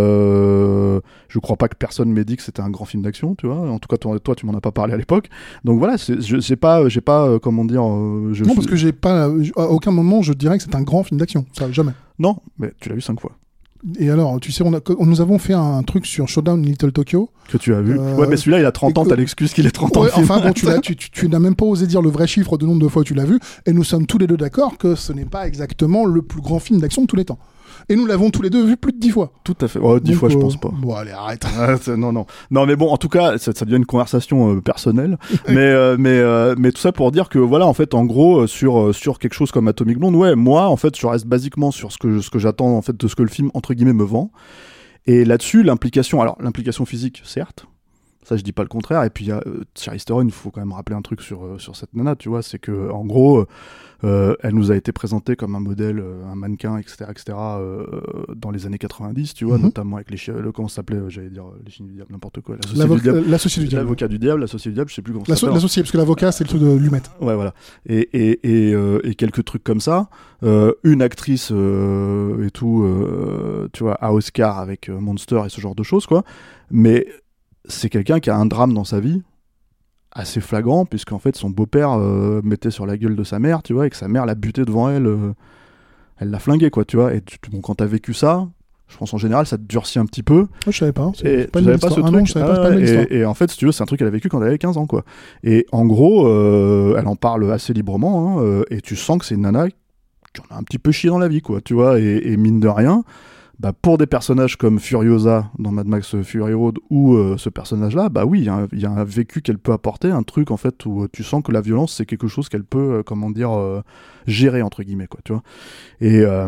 Speaker 3: euh, je crois pas que personne m'ait dit que c'était un grand film d'action, tu vois, en tout cas, toi, toi tu m'en as pas parlé à l'époque, donc voilà, c'est, je, j'ai pas, j'ai pas, euh, comment dire, euh, je,
Speaker 4: Non, parce que j'ai pas, à aucun moment, je dirais que c'est un grand film d'action, ça, jamais.
Speaker 3: Non, mais tu l'as vu cinq fois.
Speaker 4: Et alors, tu sais, on a, nous avons fait un truc sur Showdown in Little Tokyo.
Speaker 3: Que tu as vu. Euh, ouais, mais celui-là, il a trente ans, t'as l'excuse qu'il est trente ans.
Speaker 4: Ouais, enfin, bon, tu, l'as, tu, tu, tu n'as même pas osé dire le vrai chiffre de nombre de fois où tu l'as vu. Et nous sommes tous les deux d'accord que ce n'est pas exactement le plus grand film d'action de tous les temps. Et nous l'avons tous les deux vu plus de dix fois.
Speaker 3: Tout à fait. Oh, dix Donc, fois, euh, je pense pas.
Speaker 4: Bon, allez, arrête.
Speaker 3: non, non. Non, mais bon, en tout cas, ça, ça devient une conversation euh, personnelle. mais, euh, mais, euh, mais tout ça pour dire que, voilà, en fait, en gros, sur, euh, sur quelque chose comme Atomic Blonde, ouais, moi, en fait, je reste basiquement sur ce que, ce que j'attends, en fait, de ce que le film, entre guillemets, me vend. Et là-dessus, l'implication, alors, l'implication physique, certes. Ça, je dis pas le contraire. Et puis, euh, Charlize Theron, il faut quand même rappeler un truc sur, euh, sur cette nana, tu vois, c'est que, en gros, euh, elle nous a été présentée comme un modèle, euh, un mannequin, et cetera, et cetera, euh, dans les années quatre-vingt-dix, tu vois, mm-hmm. notamment avec les chiens, le, comment ça s'appelait, euh, j'allais dire, les chiens du diable, n'importe quoi.
Speaker 4: L'associé du diable. L'associé du diable.
Speaker 3: L'avocat du diable, l'associé du diable, je sais plus comment ça
Speaker 4: L'asso-
Speaker 3: s'appelle.
Speaker 4: L'associé, parce que l'avocat, c'est le truc de Lumet.
Speaker 3: Ouais, voilà. Et, et, et, euh, et quelques trucs comme ça. Euh, une actrice, euh, et tout, euh, tu vois, à Oscar avec euh, Monster et ce genre de choses, quoi. Mais, c'est quelqu'un qui a un drame dans sa vie assez flagrant, puisqu'en fait son beau-père euh, mettait sur la gueule de sa mère, tu vois, et que sa mère l'a buté devant elle, euh, elle l'a flingué, quoi, tu vois. Et tu, bon, quand t'as vécu ça, Je pense en général, ça te durcit un petit peu.
Speaker 4: Oh, je savais pas.
Speaker 3: Et
Speaker 4: pas
Speaker 3: tu savais pas ce
Speaker 4: ah,
Speaker 3: truc.
Speaker 4: non, je savais pas,
Speaker 3: ah,
Speaker 4: c'est pas une belle histoire.
Speaker 3: et, et en fait, si tu veux, c'est un truc qu'elle a vécu quand elle avait quinze ans, quoi. Et en gros, euh, elle en parle assez librement, hein, euh, et tu sens que c'est une nana qui en a un petit peu chié dans la vie, quoi, tu vois. Et, et mine de rien, bah, pour des personnages comme Furiosa dans Mad Max Fury Road ou euh, ce personnage-là, bah oui, il y, y a un vécu qu'elle peut apporter, un truc en fait où tu sens que la violence c'est quelque chose qu'elle peut, euh, comment dire, euh, gérer entre guillemets, quoi, tu vois. Et, euh,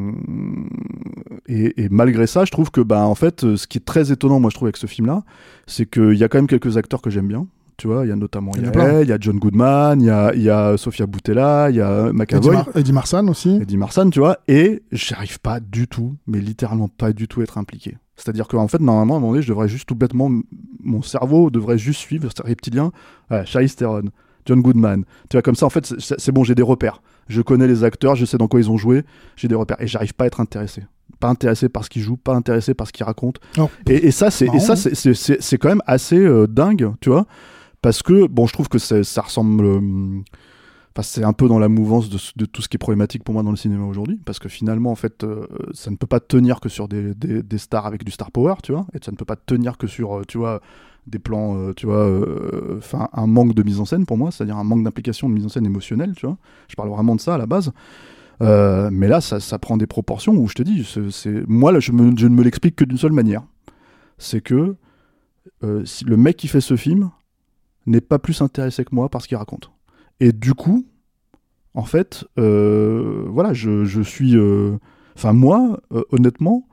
Speaker 3: et, et malgré ça, je trouve que bah en fait, ce qui est très étonnant, moi je trouve avec ce film-là, c'est qu'il y a quand même quelques acteurs que j'aime bien. Tu vois, il y a notamment il y a, elle, il y a John Goodman, il y a, il y a Sofia Boutella, il y a McAvoy.
Speaker 4: Eddie, Mar- Eddie Marsan aussi.
Speaker 3: Eddie Marsan, tu vois, et j'arrive pas du tout, mais littéralement pas du tout à être impliqué. C'est-à-dire qu'en fait, normalement, à un moment donné, je devrais juste tout bêtement, mon cerveau devrait juste suivre, c'est reptilien, ouais, Charlize Theron, John Goodman. Tu vois, comme ça, en fait, c'est, c'est bon, j'ai des repères. Je connais les acteurs, je sais dans quoi ils ont joué, j'ai des repères, et j'arrive pas à être intéressé. Pas intéressé par ce qu'ils jouent, pas intéressé par ce qu'ils racontent. Oh. Et, et ça, c'est, et ça c'est, c'est, c'est, c'est quand même assez euh, dingue, tu vois. Parce que, bon, je trouve que ça ressemble... Euh, enfin, c'est un peu dans la mouvance de, de tout ce qui est problématique pour moi dans le cinéma aujourd'hui. Parce que finalement, en fait, euh, ça ne peut pas tenir que sur des, des, des stars avec du star power, tu vois. Et ça ne peut pas tenir que sur, euh, tu vois, des plans, euh, tu vois... Enfin, euh, un manque de mise en scène pour moi. C'est-à-dire un manque d'implication de mise en scène émotionnelle, tu vois. Je parle vraiment de ça à la base. Euh, mais là, ça, ça prend des proportions où je te dis... C'est, c'est... Moi, là, je, me, je ne me l'explique que d'une seule manière. C'est que euh, si le mec qui fait ce film... n'est pas plus intéressé que moi par ce qu'il raconte. Et du coup, en fait, euh, voilà, je, je suis... Enfin, euh, moi, euh, honnêtement,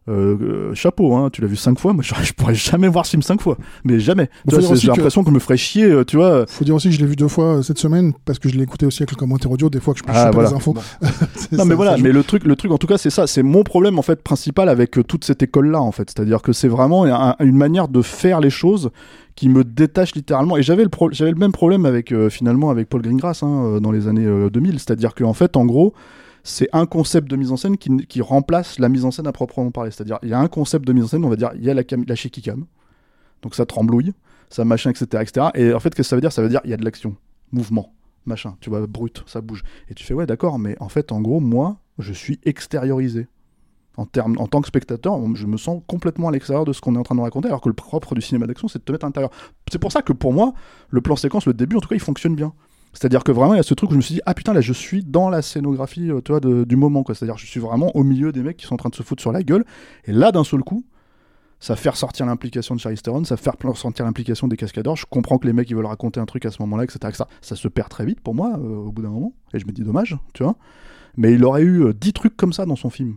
Speaker 3: euh, chapeau, hein, tu l'as vu cinq fois, moi je, je pourrais jamais voir ce film cinq fois, mais jamais. Tu vois, j'ai l'impression que... que me ferait chier, euh, tu vois.
Speaker 4: Faut dire aussi que je l'ai vu deux fois cette semaine, parce que je l'ai écouté aussi avec le commentaire audio, des fois que je peux ah,
Speaker 3: voilà.
Speaker 4: pas les infos.
Speaker 3: Bon. non, ça, mais voilà, mais le truc, le truc, en tout cas, c'est ça, c'est mon problème, en fait, principal avec euh, toute cette école-là, en fait. C'est-à-dire que c'est vraiment un, une manière de faire les choses qui me détache littéralement. Et j'avais le, pro- j'avais le même problème avec, euh, finalement, avec Paul Greengrass, hein, dans les années euh, deux mille. C'est-à-dire qu'en fait, en gros, c'est un concept de mise en scène qui, qui remplace la mise en scène à proprement parler. C'est-à-dire, il y a un concept de mise en scène, on va dire, il y a la, cam- la shaky cam, donc ça tremblouille, ça machin, et cetera, et cetera. Et en fait, qu'est-ce que ça veut dire ? Ça veut dire, il y a de l'action, mouvement, machin, tu vois, brut, ça bouge. Et tu fais, ouais, d'accord, mais en fait, en gros, moi, je suis extériorisé. En, termes, en tant que spectateur, je me sens complètement à l'extérieur de ce qu'on est en train de raconter, alors que le propre du cinéma d'action, c'est de te mettre à l'intérieur. C'est pour ça que pour moi, le plan séquence, le début, en tout cas, il fonctionne bien. C'est-à-dire que vraiment, il y a ce truc où je me suis dit, ah putain, là, je suis dans la scénographie, tu vois, de, du moment, quoi. C'est-à-dire, je suis vraiment au milieu des mecs qui sont en train de se foutre sur la gueule. Et là, d'un seul coup, ça fait ressortir l'implication de Charlize Theron, ça fait ressortir l'implication des cascadeurs. Je comprends que les mecs, ils veulent raconter un truc à ce moment-là, et cetera, et cetera. Ça se perd très vite pour moi, euh, au bout d'un moment. Et je me dis, dommage, tu vois. Mais il aurait eu euh, dix trucs comme ça dans son film,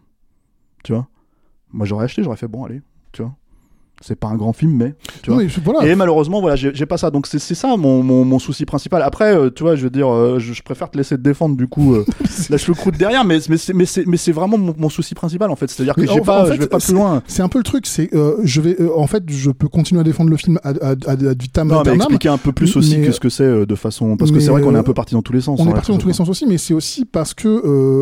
Speaker 3: tu vois. Moi, j'aurais acheté, j'aurais fait, bon, allez, tu vois. C'est pas un grand film, mais tu vois.
Speaker 4: Oui, voilà.
Speaker 3: Et malheureusement, voilà, j'ai, j'ai pas ça. Donc c'est, c'est ça mon, mon, mon souci principal. Après, euh, tu vois, je veux dire, euh, je, je préfère te laisser te défendre. Du coup, euh, lâche le croûte derrière. Mais mais c'est mais c'est mais c'est vraiment mon, mon souci principal en fait. C'est-à-dire que mais j'ai en, pas, en fait, je vais pas plus loin.
Speaker 4: C'est un peu le truc. C'est euh, je vais euh, en fait, je peux continuer à défendre le film à à à, à vitam
Speaker 3: non, mais expliquer un peu plus aussi mais, que ce que c'est euh, de façon parce que c'est vrai qu'on est un peu parti dans tous les sens.
Speaker 4: On est parti dans tous les sens aussi, mais c'est aussi parce que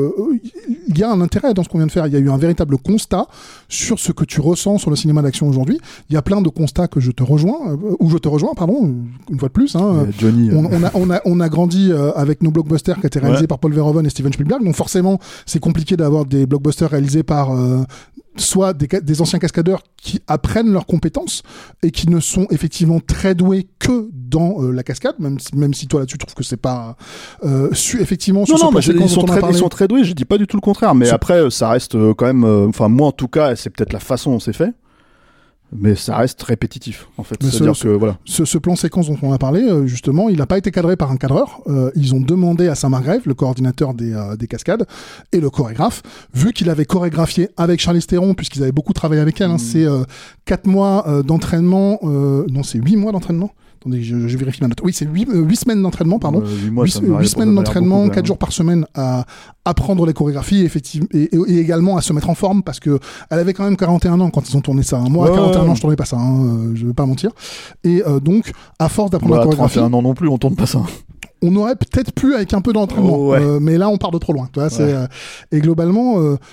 Speaker 4: il y a un intérêt dans ce qu'on vient de faire. Il y a eu un véritable constat sur ce que tu ressens sur le cinéma d'action aujourd'hui. Il y a plein de constats que je te rejoins, euh, ou je te rejoins, pardon, une fois de plus. Hein,
Speaker 3: euh, Johnny.
Speaker 4: On, on, a, on, a, on a grandi euh, avec nos blockbusters qui étaient réalisés ouais. par Paul Verhoeven et Steven Spielberg, donc forcément, c'est compliqué d'avoir des blockbusters réalisés par euh, soit des, des anciens cascadeurs qui apprennent leurs compétences et qui ne sont effectivement très doués que dans euh, la cascade, même si, même si toi là-dessus tu trouves que c'est pas euh, su, effectivement sur
Speaker 3: non,
Speaker 4: ce
Speaker 3: non, mais je, ils, sont très, ils sont très doués, je dis pas du tout le contraire, mais sur... après ça reste euh, quand même, enfin euh, moi en tout cas, c'est peut-être la façon dont c'est fait. Mais ça reste répétitif, en fait. Mais C'est-à-dire
Speaker 4: ce,
Speaker 3: que, voilà.
Speaker 4: Ce, ce plan séquence dont on a parlé, justement, il n'a pas été cadré par un cadreur. Euh, ils ont demandé à Sam Hargrave, le coordinateur des, euh, des cascades, et le chorégraphe, vu qu'il avait chorégraphié avec Charlize Theron, puisqu'ils avaient beaucoup travaillé avec elle, mmh. hein, c'est euh, quatre mois euh, d'entraînement, euh, non, c'est huit mois d'entraînement. Attendez, je, je vérifie ma note. Oui, c'est huit semaines d'entraînement, pardon. huit euh, semaines d'entraînement, quatre jours par semaine à apprendre les chorégraphies effectivement, et, et, et également à se mettre en forme parce que elle avait quand même quarante et un ans quand ils ont tourné ça. Hein. Moi, ouais, à quarante et un ouais. ans, je tournais pas ça, hein, je vais pas mentir. Et euh, donc, à force d'apprendre
Speaker 3: bah,
Speaker 4: la chorégraphie...
Speaker 3: trente et un ans non plus, on tourne pas ça.
Speaker 4: On aurait peut-être pu avec un peu d'entraînement, oh, ouais. euh, mais là, on part de trop loin. Tu vois, ouais. c'est, euh, et globalement... Euh,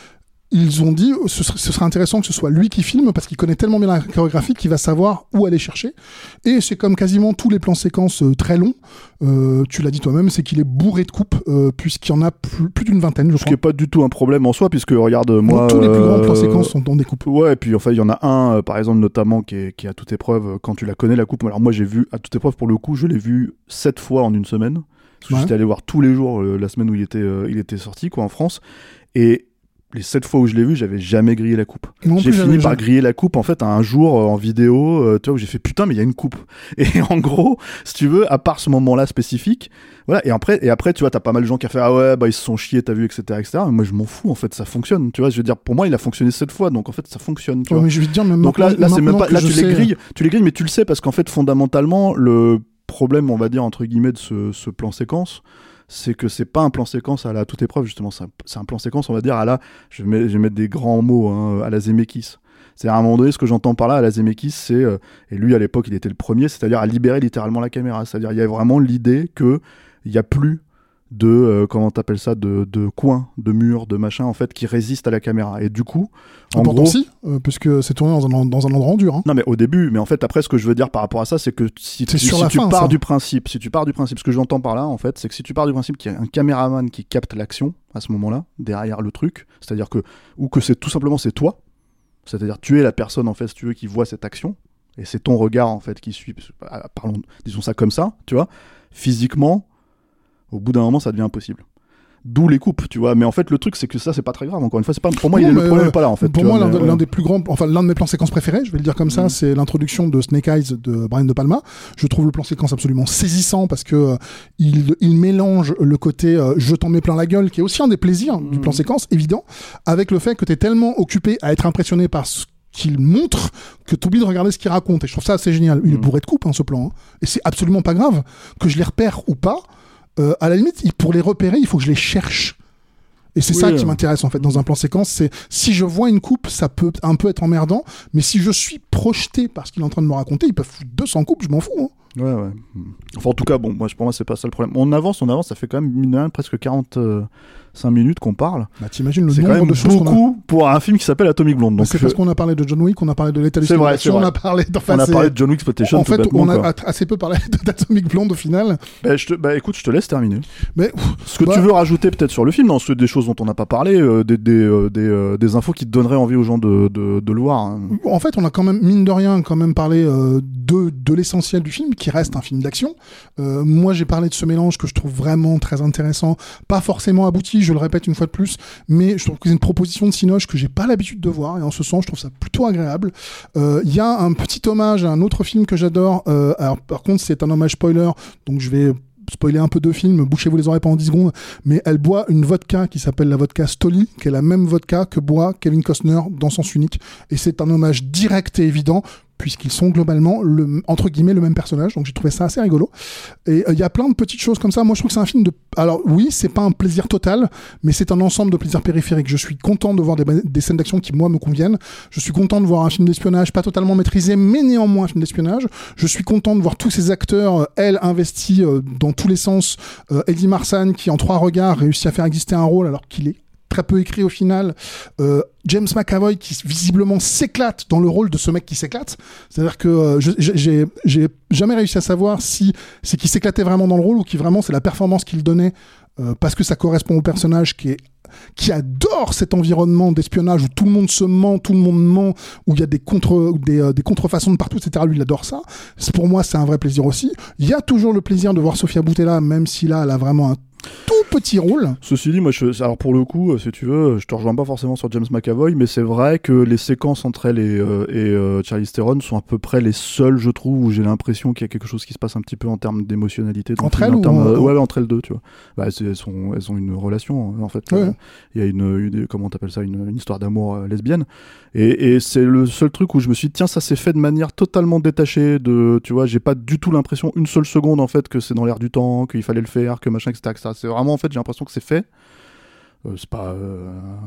Speaker 4: ils ont dit ce serait, ce serait intéressant que ce soit lui qui filme parce qu'il connaît tellement bien la chorégraphie qu'il va savoir où aller chercher. Et c'est comme quasiment tous les plans séquences euh, très longs, euh, tu l'as dit toi-même, c'est qu'il est bourré de coupes euh, puisqu'il y en a plus, plus d'une vingtaine, je
Speaker 3: Ce
Speaker 4: crois.
Speaker 3: qui est pas du tout un problème en soi, puisque regarde moi.
Speaker 4: Donc, tous les plus grands plans
Speaker 3: euh,
Speaker 4: séquences sont dans des coupes.
Speaker 3: Ouais, et puis enfin il y en a un, euh, par exemple notamment qui est, qui est à toute épreuve euh, quand tu la connais la coupe. Alors moi j'ai vu à toute épreuve pour le coup, je l'ai vu sept fois en une semaine. Parce que
Speaker 4: Ouais.
Speaker 3: j'étais allé voir tous les jours euh, la semaine où il était, euh, il était sorti quoi en France. Et les sept fois où je l'ai vu, j'avais jamais grillé la coupe.
Speaker 4: Non
Speaker 3: J'ai
Speaker 4: plus,
Speaker 3: fini
Speaker 4: j'avais
Speaker 3: par
Speaker 4: jamais-
Speaker 3: griller la coupe en fait un jour euh, en vidéo, euh, tu vois, où j'ai fait putain mais il y a une coupe. Et en gros, si tu veux, à part ce moment-là spécifique, voilà. Et après, et après, tu vois, t'as pas mal de gens qui ont fait ah ouais bah ils se sont chiés, t'as vu, et cetera, et cetera. Moi je m'en fous en fait, ça fonctionne. Tu vois, je veux dire pour moi il a fonctionné sept fois, donc en fait ça fonctionne. Tu
Speaker 4: Ouais,
Speaker 3: vois.
Speaker 4: mais je vais te dire, même
Speaker 3: Donc là,
Speaker 4: maintenant-
Speaker 3: là c'est même
Speaker 4: maintenant
Speaker 3: pas,
Speaker 4: que
Speaker 3: là
Speaker 4: je
Speaker 3: tu les
Speaker 4: sais-
Speaker 3: grilles, tu les grilles, mais tu le sais parce qu'en fait fondamentalement le problème, on va dire entre guillemets de ce, ce plan séquence, c'est que c'est pas un plan séquence à la toute épreuve justement, c'est un, c'est un plan séquence on va dire à la, je vais mettre, je vais mettre des grands mots hein, à la Zemeckis. C'est à un moment donné ce que j'entends par là à la Zemeckis, c'est euh, et lui à l'époque il était le premier, c'est-à-dire à libérer littéralement la caméra, c'est-à-dire il y a vraiment l'idée que il y a plus de euh, comment t'appelles ça, de, de coins, de murs, de machin en fait qui résistent à la caméra. Et du coup, en
Speaker 4: Pourtant,
Speaker 3: gros,
Speaker 4: si, euh, puisque c'est tourné dans un, dans un endroit dur. Hein.
Speaker 3: non mais au début, mais en fait après ce que je veux dire par rapport à ça, c'est que si,
Speaker 4: C'est
Speaker 3: tu,
Speaker 4: sur
Speaker 3: si
Speaker 4: la
Speaker 3: tu
Speaker 4: fin,
Speaker 3: pars
Speaker 4: ça.
Speaker 3: du principe, si tu pars du principe, ce que j'entends par là en fait, c'est que si tu pars du principe qu'il y a un caméraman qui capte l'action à ce moment-là derrière le truc, c'est-à-dire que ou que c'est tout simplement c'est toi, c'est-à-dire tu es la personne en fait si tu veux qui voit cette action et c'est ton regard en fait qui suit, parlons, disons ça comme ça, tu vois, physiquement, au bout d'un moment ça devient impossible. D'où les coupes, tu vois. Mais en fait, le truc, c'est que ça, c'est pas très grave. Encore une fois, c'est pas pour moi,
Speaker 4: Non,
Speaker 3: il est, le
Speaker 4: mais,
Speaker 3: problème
Speaker 4: euh,
Speaker 3: est pas là, en fait.
Speaker 4: Pour
Speaker 3: tu
Speaker 4: moi,
Speaker 3: vois,
Speaker 4: l'un,
Speaker 3: mais,
Speaker 4: de- l'un
Speaker 3: ouais.
Speaker 4: des plus grands, enfin l'un de mes plans séquences préférés, je vais le dire comme ça,
Speaker 3: Mhm.
Speaker 4: c'est l'introduction de Snake Eyes de Brian De Palma. Je trouve le plan séquence absolument saisissant parce que euh, il, il mélange le côté euh, je t'en mets plein la gueule, qui est aussi un des plaisirs du
Speaker 3: Mhm.
Speaker 4: plan séquence, évident, avec le fait que t'es tellement occupé à être impressionné par ce qu'il montre que t'oublies de regarder ce qu'il raconte. Et je trouve ça assez génial. Il est
Speaker 3: Mhm.
Speaker 4: bourré de coupes, hein, ce plan. hein. Et c'est absolument pas grave que je les repère ou pas. Euh, à la limite, il- pour les repérer, il faut que je les cherche. Et c'est
Speaker 3: Oui,
Speaker 4: ça
Speaker 3: euh.
Speaker 4: qui m'intéresse en fait dans un plan séquence, c'est si je vois une coupe, ça peut un peu être emmerdant, mais si je suis projeté par ce qu'il est en train de me raconter, il peut foutre deux cents coupes, je m'en fous. Hein.
Speaker 3: Ouais, ouais. Enfin, en tout cas, bon, moi, pour moi, c'est pas ça le problème. On avance, on avance, ça fait quand même, mine de rien, presque quarante-cinq minutes qu'on parle.
Speaker 4: Bah, t'imagines le
Speaker 3: C'est quand
Speaker 4: nombre
Speaker 3: même
Speaker 4: de choses qu'on a.
Speaker 3: beaucoup pour un film qui s'appelle Atomic Blonde.
Speaker 4: Bah,
Speaker 3: Donc,
Speaker 4: c'est
Speaker 3: je-
Speaker 4: parce qu'on a parlé de John Wick, on a parlé de Lethal
Speaker 3: C'est vrai,
Speaker 4: Exploitation,
Speaker 3: c'est
Speaker 4: on
Speaker 3: vrai.
Speaker 4: a parlé d'enfin,
Speaker 3: on a
Speaker 4: c'est-
Speaker 3: parlé de John Wick Exploitation
Speaker 4: En
Speaker 3: tout
Speaker 4: fait,
Speaker 3: bêtement,
Speaker 4: on a
Speaker 3: quoi.
Speaker 4: assez peu parlé d'Atomic Blonde au final.
Speaker 3: Bah, je te- bah, écoute, je te laisse terminer.
Speaker 4: Mais pff,
Speaker 3: Ce que
Speaker 4: bah,
Speaker 3: tu veux rajouter peut-être sur le film, non, c'est des choses dont on n'a pas parlé, euh, des, des, euh, des, euh, des infos qui te donneraient envie aux gens de, de, de le voir. hein.
Speaker 4: En fait, on a quand même, mine de rien, quand même parlé euh, de, de l'essentiel du film, qui reste un film d'action. Euh, moi, j'ai parlé de ce mélange que je trouve vraiment très intéressant, pas forcément abouti, je le répète une fois de plus, mais je trouve que c'est une proposition de Cinoche que j'ai pas l'habitude de voir, et en ce sens, je trouve ça plutôt agréable. Euh, Il y a un petit hommage à un autre film que j'adore. Euh, alors, par contre, c'est un hommage spoiler, donc je vais spoiler un peu de film, bouchez-vous les oreilles pendant dix secondes, mais elle boit une vodka qui s'appelle la vodka Stoli, qui est la même vodka que boit Kevin Costner dans Sens Unique, et c'est un hommage direct et évident, puisqu'ils sont globalement, le, entre guillemets, le même personnage, donc j'ai trouvé ça assez rigolo. Et il euh, y a plein de petites choses comme ça, moi je trouve que c'est un film de... Alors oui, c'est pas un plaisir total, mais c'est un ensemble de plaisirs périphériques. Je suis content de voir des, des scènes d'action qui, moi, me conviennent. Je suis content de voir un film d'espionnage, pas totalement maîtrisé, mais néanmoins un film d'espionnage. Je suis content de voir tous ces acteurs, euh, elle, investis euh, dans tous les sens. Euh, Eddie Marsan, qui en trois regards réussit à faire exister un rôle, alors qu'il est très peu écrit au final. Euh, James McAvoy qui visiblement s'éclate dans le rôle de ce mec qui s'éclate. C'est-à-dire que euh, je- j'ai j'ai jamais réussi à savoir si c'est qu'il s'éclatait vraiment dans le rôle ou qui vraiment c'est la performance qu'il donnait euh, parce que ça correspond au personnage qui est qui adore cet environnement d'espionnage où tout le monde se ment, tout le monde ment, où il y a des contre des, euh, des contrefaçons de partout, et cetera. Lui, il adore ça. C'est- Pour moi, c'est un vrai plaisir aussi. Il y a toujours le plaisir de voir Sofia Boutella, même si là, elle a vraiment un tout petit rôle.
Speaker 3: Ceci dit, moi, je, alors pour le coup, euh, si tu veux, je te rejoins pas forcément sur James McAvoy, mais c'est vrai que les séquences entre elle et, euh, et euh, Charlize Theron sont à peu près les seules, je trouve, où j'ai l'impression qu'il y a quelque chose qui se passe un petit peu en termes d'émotionnalité. dans le
Speaker 4: Entre
Speaker 3: film,
Speaker 4: elles
Speaker 3: en
Speaker 4: ou
Speaker 3: termes,
Speaker 4: en-
Speaker 3: euh, ouais, ouais, entre elles deux, tu vois. Bah, c'est- elles, sont, elles ont une relation, en fait.
Speaker 4: Ouais.
Speaker 3: Euh, Il y a une, une comment t'appelles ça, une, une histoire d'amour euh, lesbienne. Et, et c'est le seul truc où je me suis dit, tiens, ça s'est fait de manière totalement détachée de, tu vois, j'ai pas du tout l'impression, une seule seconde, en fait, que c'est dans l'air du temps, qu'il fallait le faire, que machin, et cetera et cetera. C'est vraiment, en fait, j'ai l'impression que c'est fait. Euh, c'est pas, euh,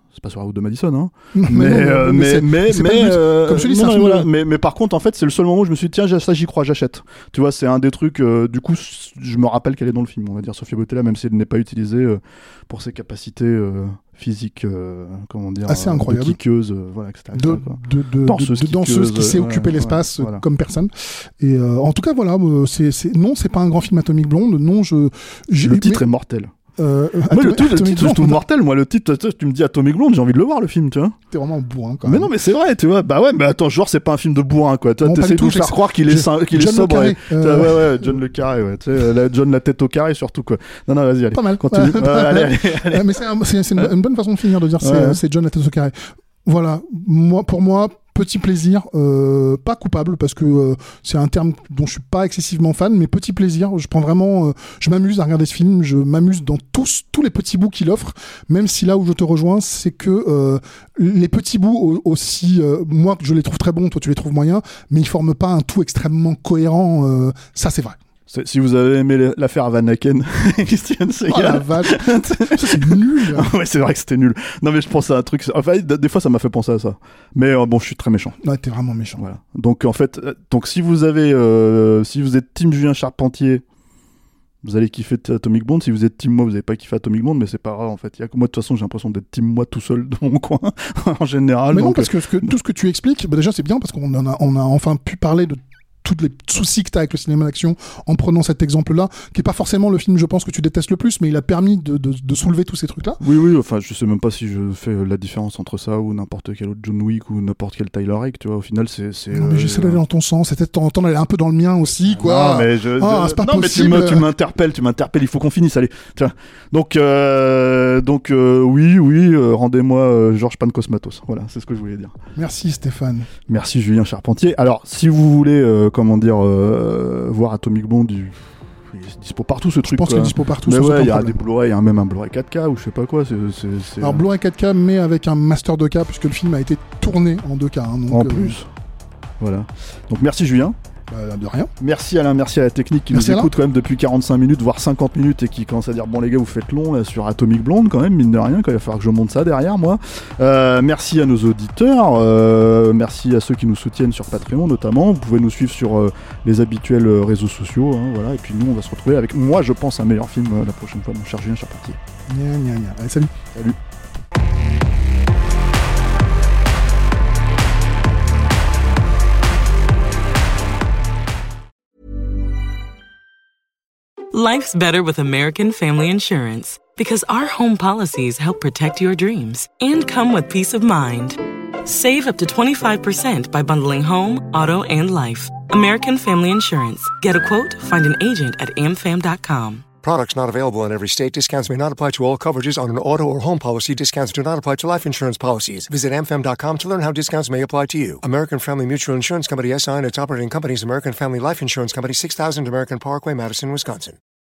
Speaker 3: c'est pas sur la route de Madison, hein.
Speaker 4: Non,
Speaker 3: mais,
Speaker 4: non,
Speaker 3: euh, mais, mais,
Speaker 4: c'est
Speaker 3: mais,
Speaker 4: pas le but.
Speaker 3: euh,
Speaker 4: Comme je te dis,
Speaker 3: non,
Speaker 4: c'est un
Speaker 3: mais,
Speaker 4: film
Speaker 3: voilà.
Speaker 4: de-
Speaker 3: mais, mais par contre, en fait, c'est le seul moment où je me suis dit, tiens, ça, j'y crois, j'achète. Tu vois, c'est un des trucs, euh, du coup, je me rappelle qu'elle est dans le film, on va dire, Sofia Boutella, même si elle n'est pas utilisée euh, pour ses capacités euh, physiques, euh, comment dire,
Speaker 4: Assez
Speaker 3: euh,
Speaker 4: incroyable.
Speaker 3: de kickeuse, euh, voilà, et cetera.
Speaker 4: de,
Speaker 3: quoi.
Speaker 4: de, de,
Speaker 3: Danseuse
Speaker 4: de, de danseuse qui
Speaker 3: kickeuse,
Speaker 4: sait
Speaker 3: ouais,
Speaker 4: occuper
Speaker 3: ouais,
Speaker 4: l'espace euh,
Speaker 3: voilà.
Speaker 4: comme personne. Et euh, en tout cas, voilà, euh, c'est, c'est, non, c'est pas un grand film Atomic Blonde. Non, je. j'ai-
Speaker 3: Le titre
Speaker 4: mais,
Speaker 3: est mortel.
Speaker 4: euh,
Speaker 3: Moi, le,
Speaker 4: Atomic-
Speaker 3: titre, le
Speaker 4: Atomic
Speaker 3: titre, je
Speaker 4: Blonde,
Speaker 3: trouve mortel. Moi, le titre, tu tu me dis Atomic Blonde, j'ai envie de le voir, le film, tu vois.
Speaker 4: t'es vraiment un bourrin quand
Speaker 3: Mais
Speaker 4: même.
Speaker 3: non, mais c'est vrai, tu vois. Bah ouais, mais attends, genre, c'est pas un film de bourrin, quoi. Tu
Speaker 4: Non, pas
Speaker 3: essaies
Speaker 4: du
Speaker 3: de
Speaker 4: tout,
Speaker 3: nous faire
Speaker 4: j'ai-
Speaker 3: croire qu'il est,
Speaker 4: j'ai-
Speaker 3: sim- qu'il est
Speaker 4: John le
Speaker 3: sobre.
Speaker 4: Carré,
Speaker 3: et-
Speaker 4: euh,
Speaker 3: Ouais, ouais, John le Carré, ouais. Tu sais, la- John la tête au carré, surtout, quoi. Non, non, vas-y, allez.
Speaker 4: Pas mal.
Speaker 3: Continue.
Speaker 4: Ouais,
Speaker 3: Ouais, allez, allez, allez.
Speaker 4: Ouais, mais c'est, un- c'est, c'est une, une bonne façon de finir de dire c'est,
Speaker 3: Ouais.
Speaker 4: c'est John la tête au carré. Voilà, moi, pour moi, petit plaisir, euh, pas coupable parce que euh, c'est un terme dont je suis pas excessivement fan, mais petit plaisir. Je prends vraiment, euh, je m'amuse à regarder ce film, je m'amuse dans tous tous les petits bouts qu'il offre. Même si là où je te rejoins, c'est que euh, les petits bouts au- aussi, euh, moi je les trouve très bons, toi tu les trouves moyens, mais ils forment pas un tout extrêmement cohérent. Euh, ça c'est vrai.
Speaker 3: C'est- Si vous avez aimé les- l'affaire Van Aken, Christian
Speaker 4: Oh la
Speaker 3: Segal.
Speaker 4: vache, ça c'est nul.
Speaker 3: Ouais, c'est vrai que c'était nul. Non, mais je pense à un truc. Enfin, d- des fois, ça m'a fait penser à ça. Mais euh, bon, je suis très méchant.
Speaker 4: Ouais, t'es vraiment méchant.
Speaker 3: Voilà. Donc, en fait, euh, donc si vous avez, euh, si vous êtes Team Julien Charpentier, vous allez kiffer t- Atomic Blonde. Si vous êtes Team moi, vous n'allez pas kiffé Atomic Blonde, mais c'est pas grave en fait. Il y a que moi, de toute façon, j'ai l'impression d'être Team moi tout seul dans mon coin en général.
Speaker 4: Mais non,
Speaker 3: donc,
Speaker 4: parce que, ce que tout ce que tu expliques, bah déjà c'est bien parce qu'on en a, on a enfin pu parler de tous les soucis que tu as avec le cinéma d'action en prenant cet exemple-là, qui est pas forcément le film, je pense, que tu détestes le plus, mais il a permis de, de, de soulever tous ces trucs-là.
Speaker 3: Oui, oui, enfin, je sais même pas si je fais euh, la différence entre ça ou n'importe quel autre John Wick ou n'importe quel Tyler Rake, tu vois. Au final, c'est. c'est
Speaker 4: Non, mais
Speaker 3: euh,
Speaker 4: j'essaie d'aller dans ton sens, c'était de temps en temps d'aller un peu dans le mien aussi, quoi.
Speaker 3: Non, mais, je,
Speaker 4: Ah,
Speaker 3: je-
Speaker 4: c'est pas
Speaker 3: non, mais tu
Speaker 4: possible.
Speaker 3: me- tu m'interpelles, tu m'interpelles, il faut qu'on finisse, allez. Tiens. Donc, euh, donc euh, oui, oui, euh, rendez-moi euh, Georges Pancosmatos. Voilà, c'est ce que je voulais dire.
Speaker 4: Merci Stéphane.
Speaker 3: Merci Julien Charpentier. Alors, si vous voulez, euh, comment dire, euh, voir Atomic Blonde, il, il est dispo partout ce
Speaker 4: Je
Speaker 3: truc.
Speaker 4: pense qu'il est
Speaker 3: quoi.
Speaker 4: dispo partout.
Speaker 3: Mais
Speaker 4: sans
Speaker 3: ouais,
Speaker 4: aucun
Speaker 3: il y a
Speaker 4: problème.
Speaker 3: des Blu-ray, il y a même un Blu-ray quatre K ou je sais pas quoi. C'est, c'est, c'est,
Speaker 4: Alors Blu-ray quatre K, mais avec un master deux K, puisque le film a été tourné en deux K. Hein, donc,
Speaker 3: en
Speaker 4: euh,
Speaker 3: plus. Voilà. Donc merci Julien.
Speaker 4: bah, de rien.
Speaker 3: Merci Alain, merci à la technique qui
Speaker 4: Merci
Speaker 3: nous
Speaker 4: Alain.
Speaker 3: écoute quand même depuis quarante-cinq minutes, voire cinquante minutes et qui commence à dire bon les gars vous faites long là, sur Atomic Blonde quand même, mine de rien, quand il va falloir que je monte ça derrière moi. Euh, merci à nos auditeurs, euh, merci à ceux qui nous soutiennent sur Patreon notamment. Vous pouvez nous suivre sur euh, les habituels euh, réseaux sociaux, hein, voilà. Et puis nous on va se retrouver avec, moi je pense, un meilleur film euh, la prochaine fois, mon cher Julien Charpentier.
Speaker 4: Gna, gna, gna. Allez, salut.
Speaker 3: Salut.
Speaker 5: Life's better with American Family Insurance because our home policies help protect your dreams and come with peace of mind. Save up to twenty-five percent by bundling home, auto, and life. American Family Insurance. Get a quote, find an agent at a m fam dot com.
Speaker 6: Products not available in every state. Discounts may not apply to all coverages on an auto or home policy. Discounts do not apply to life insurance policies. Visit a m fam dot com to learn how discounts may apply to you. American Family Mutual Insurance Company S I and its operating companies, American Family Life Insurance Company, six thousand American Parkway, Madison, Wisconsin.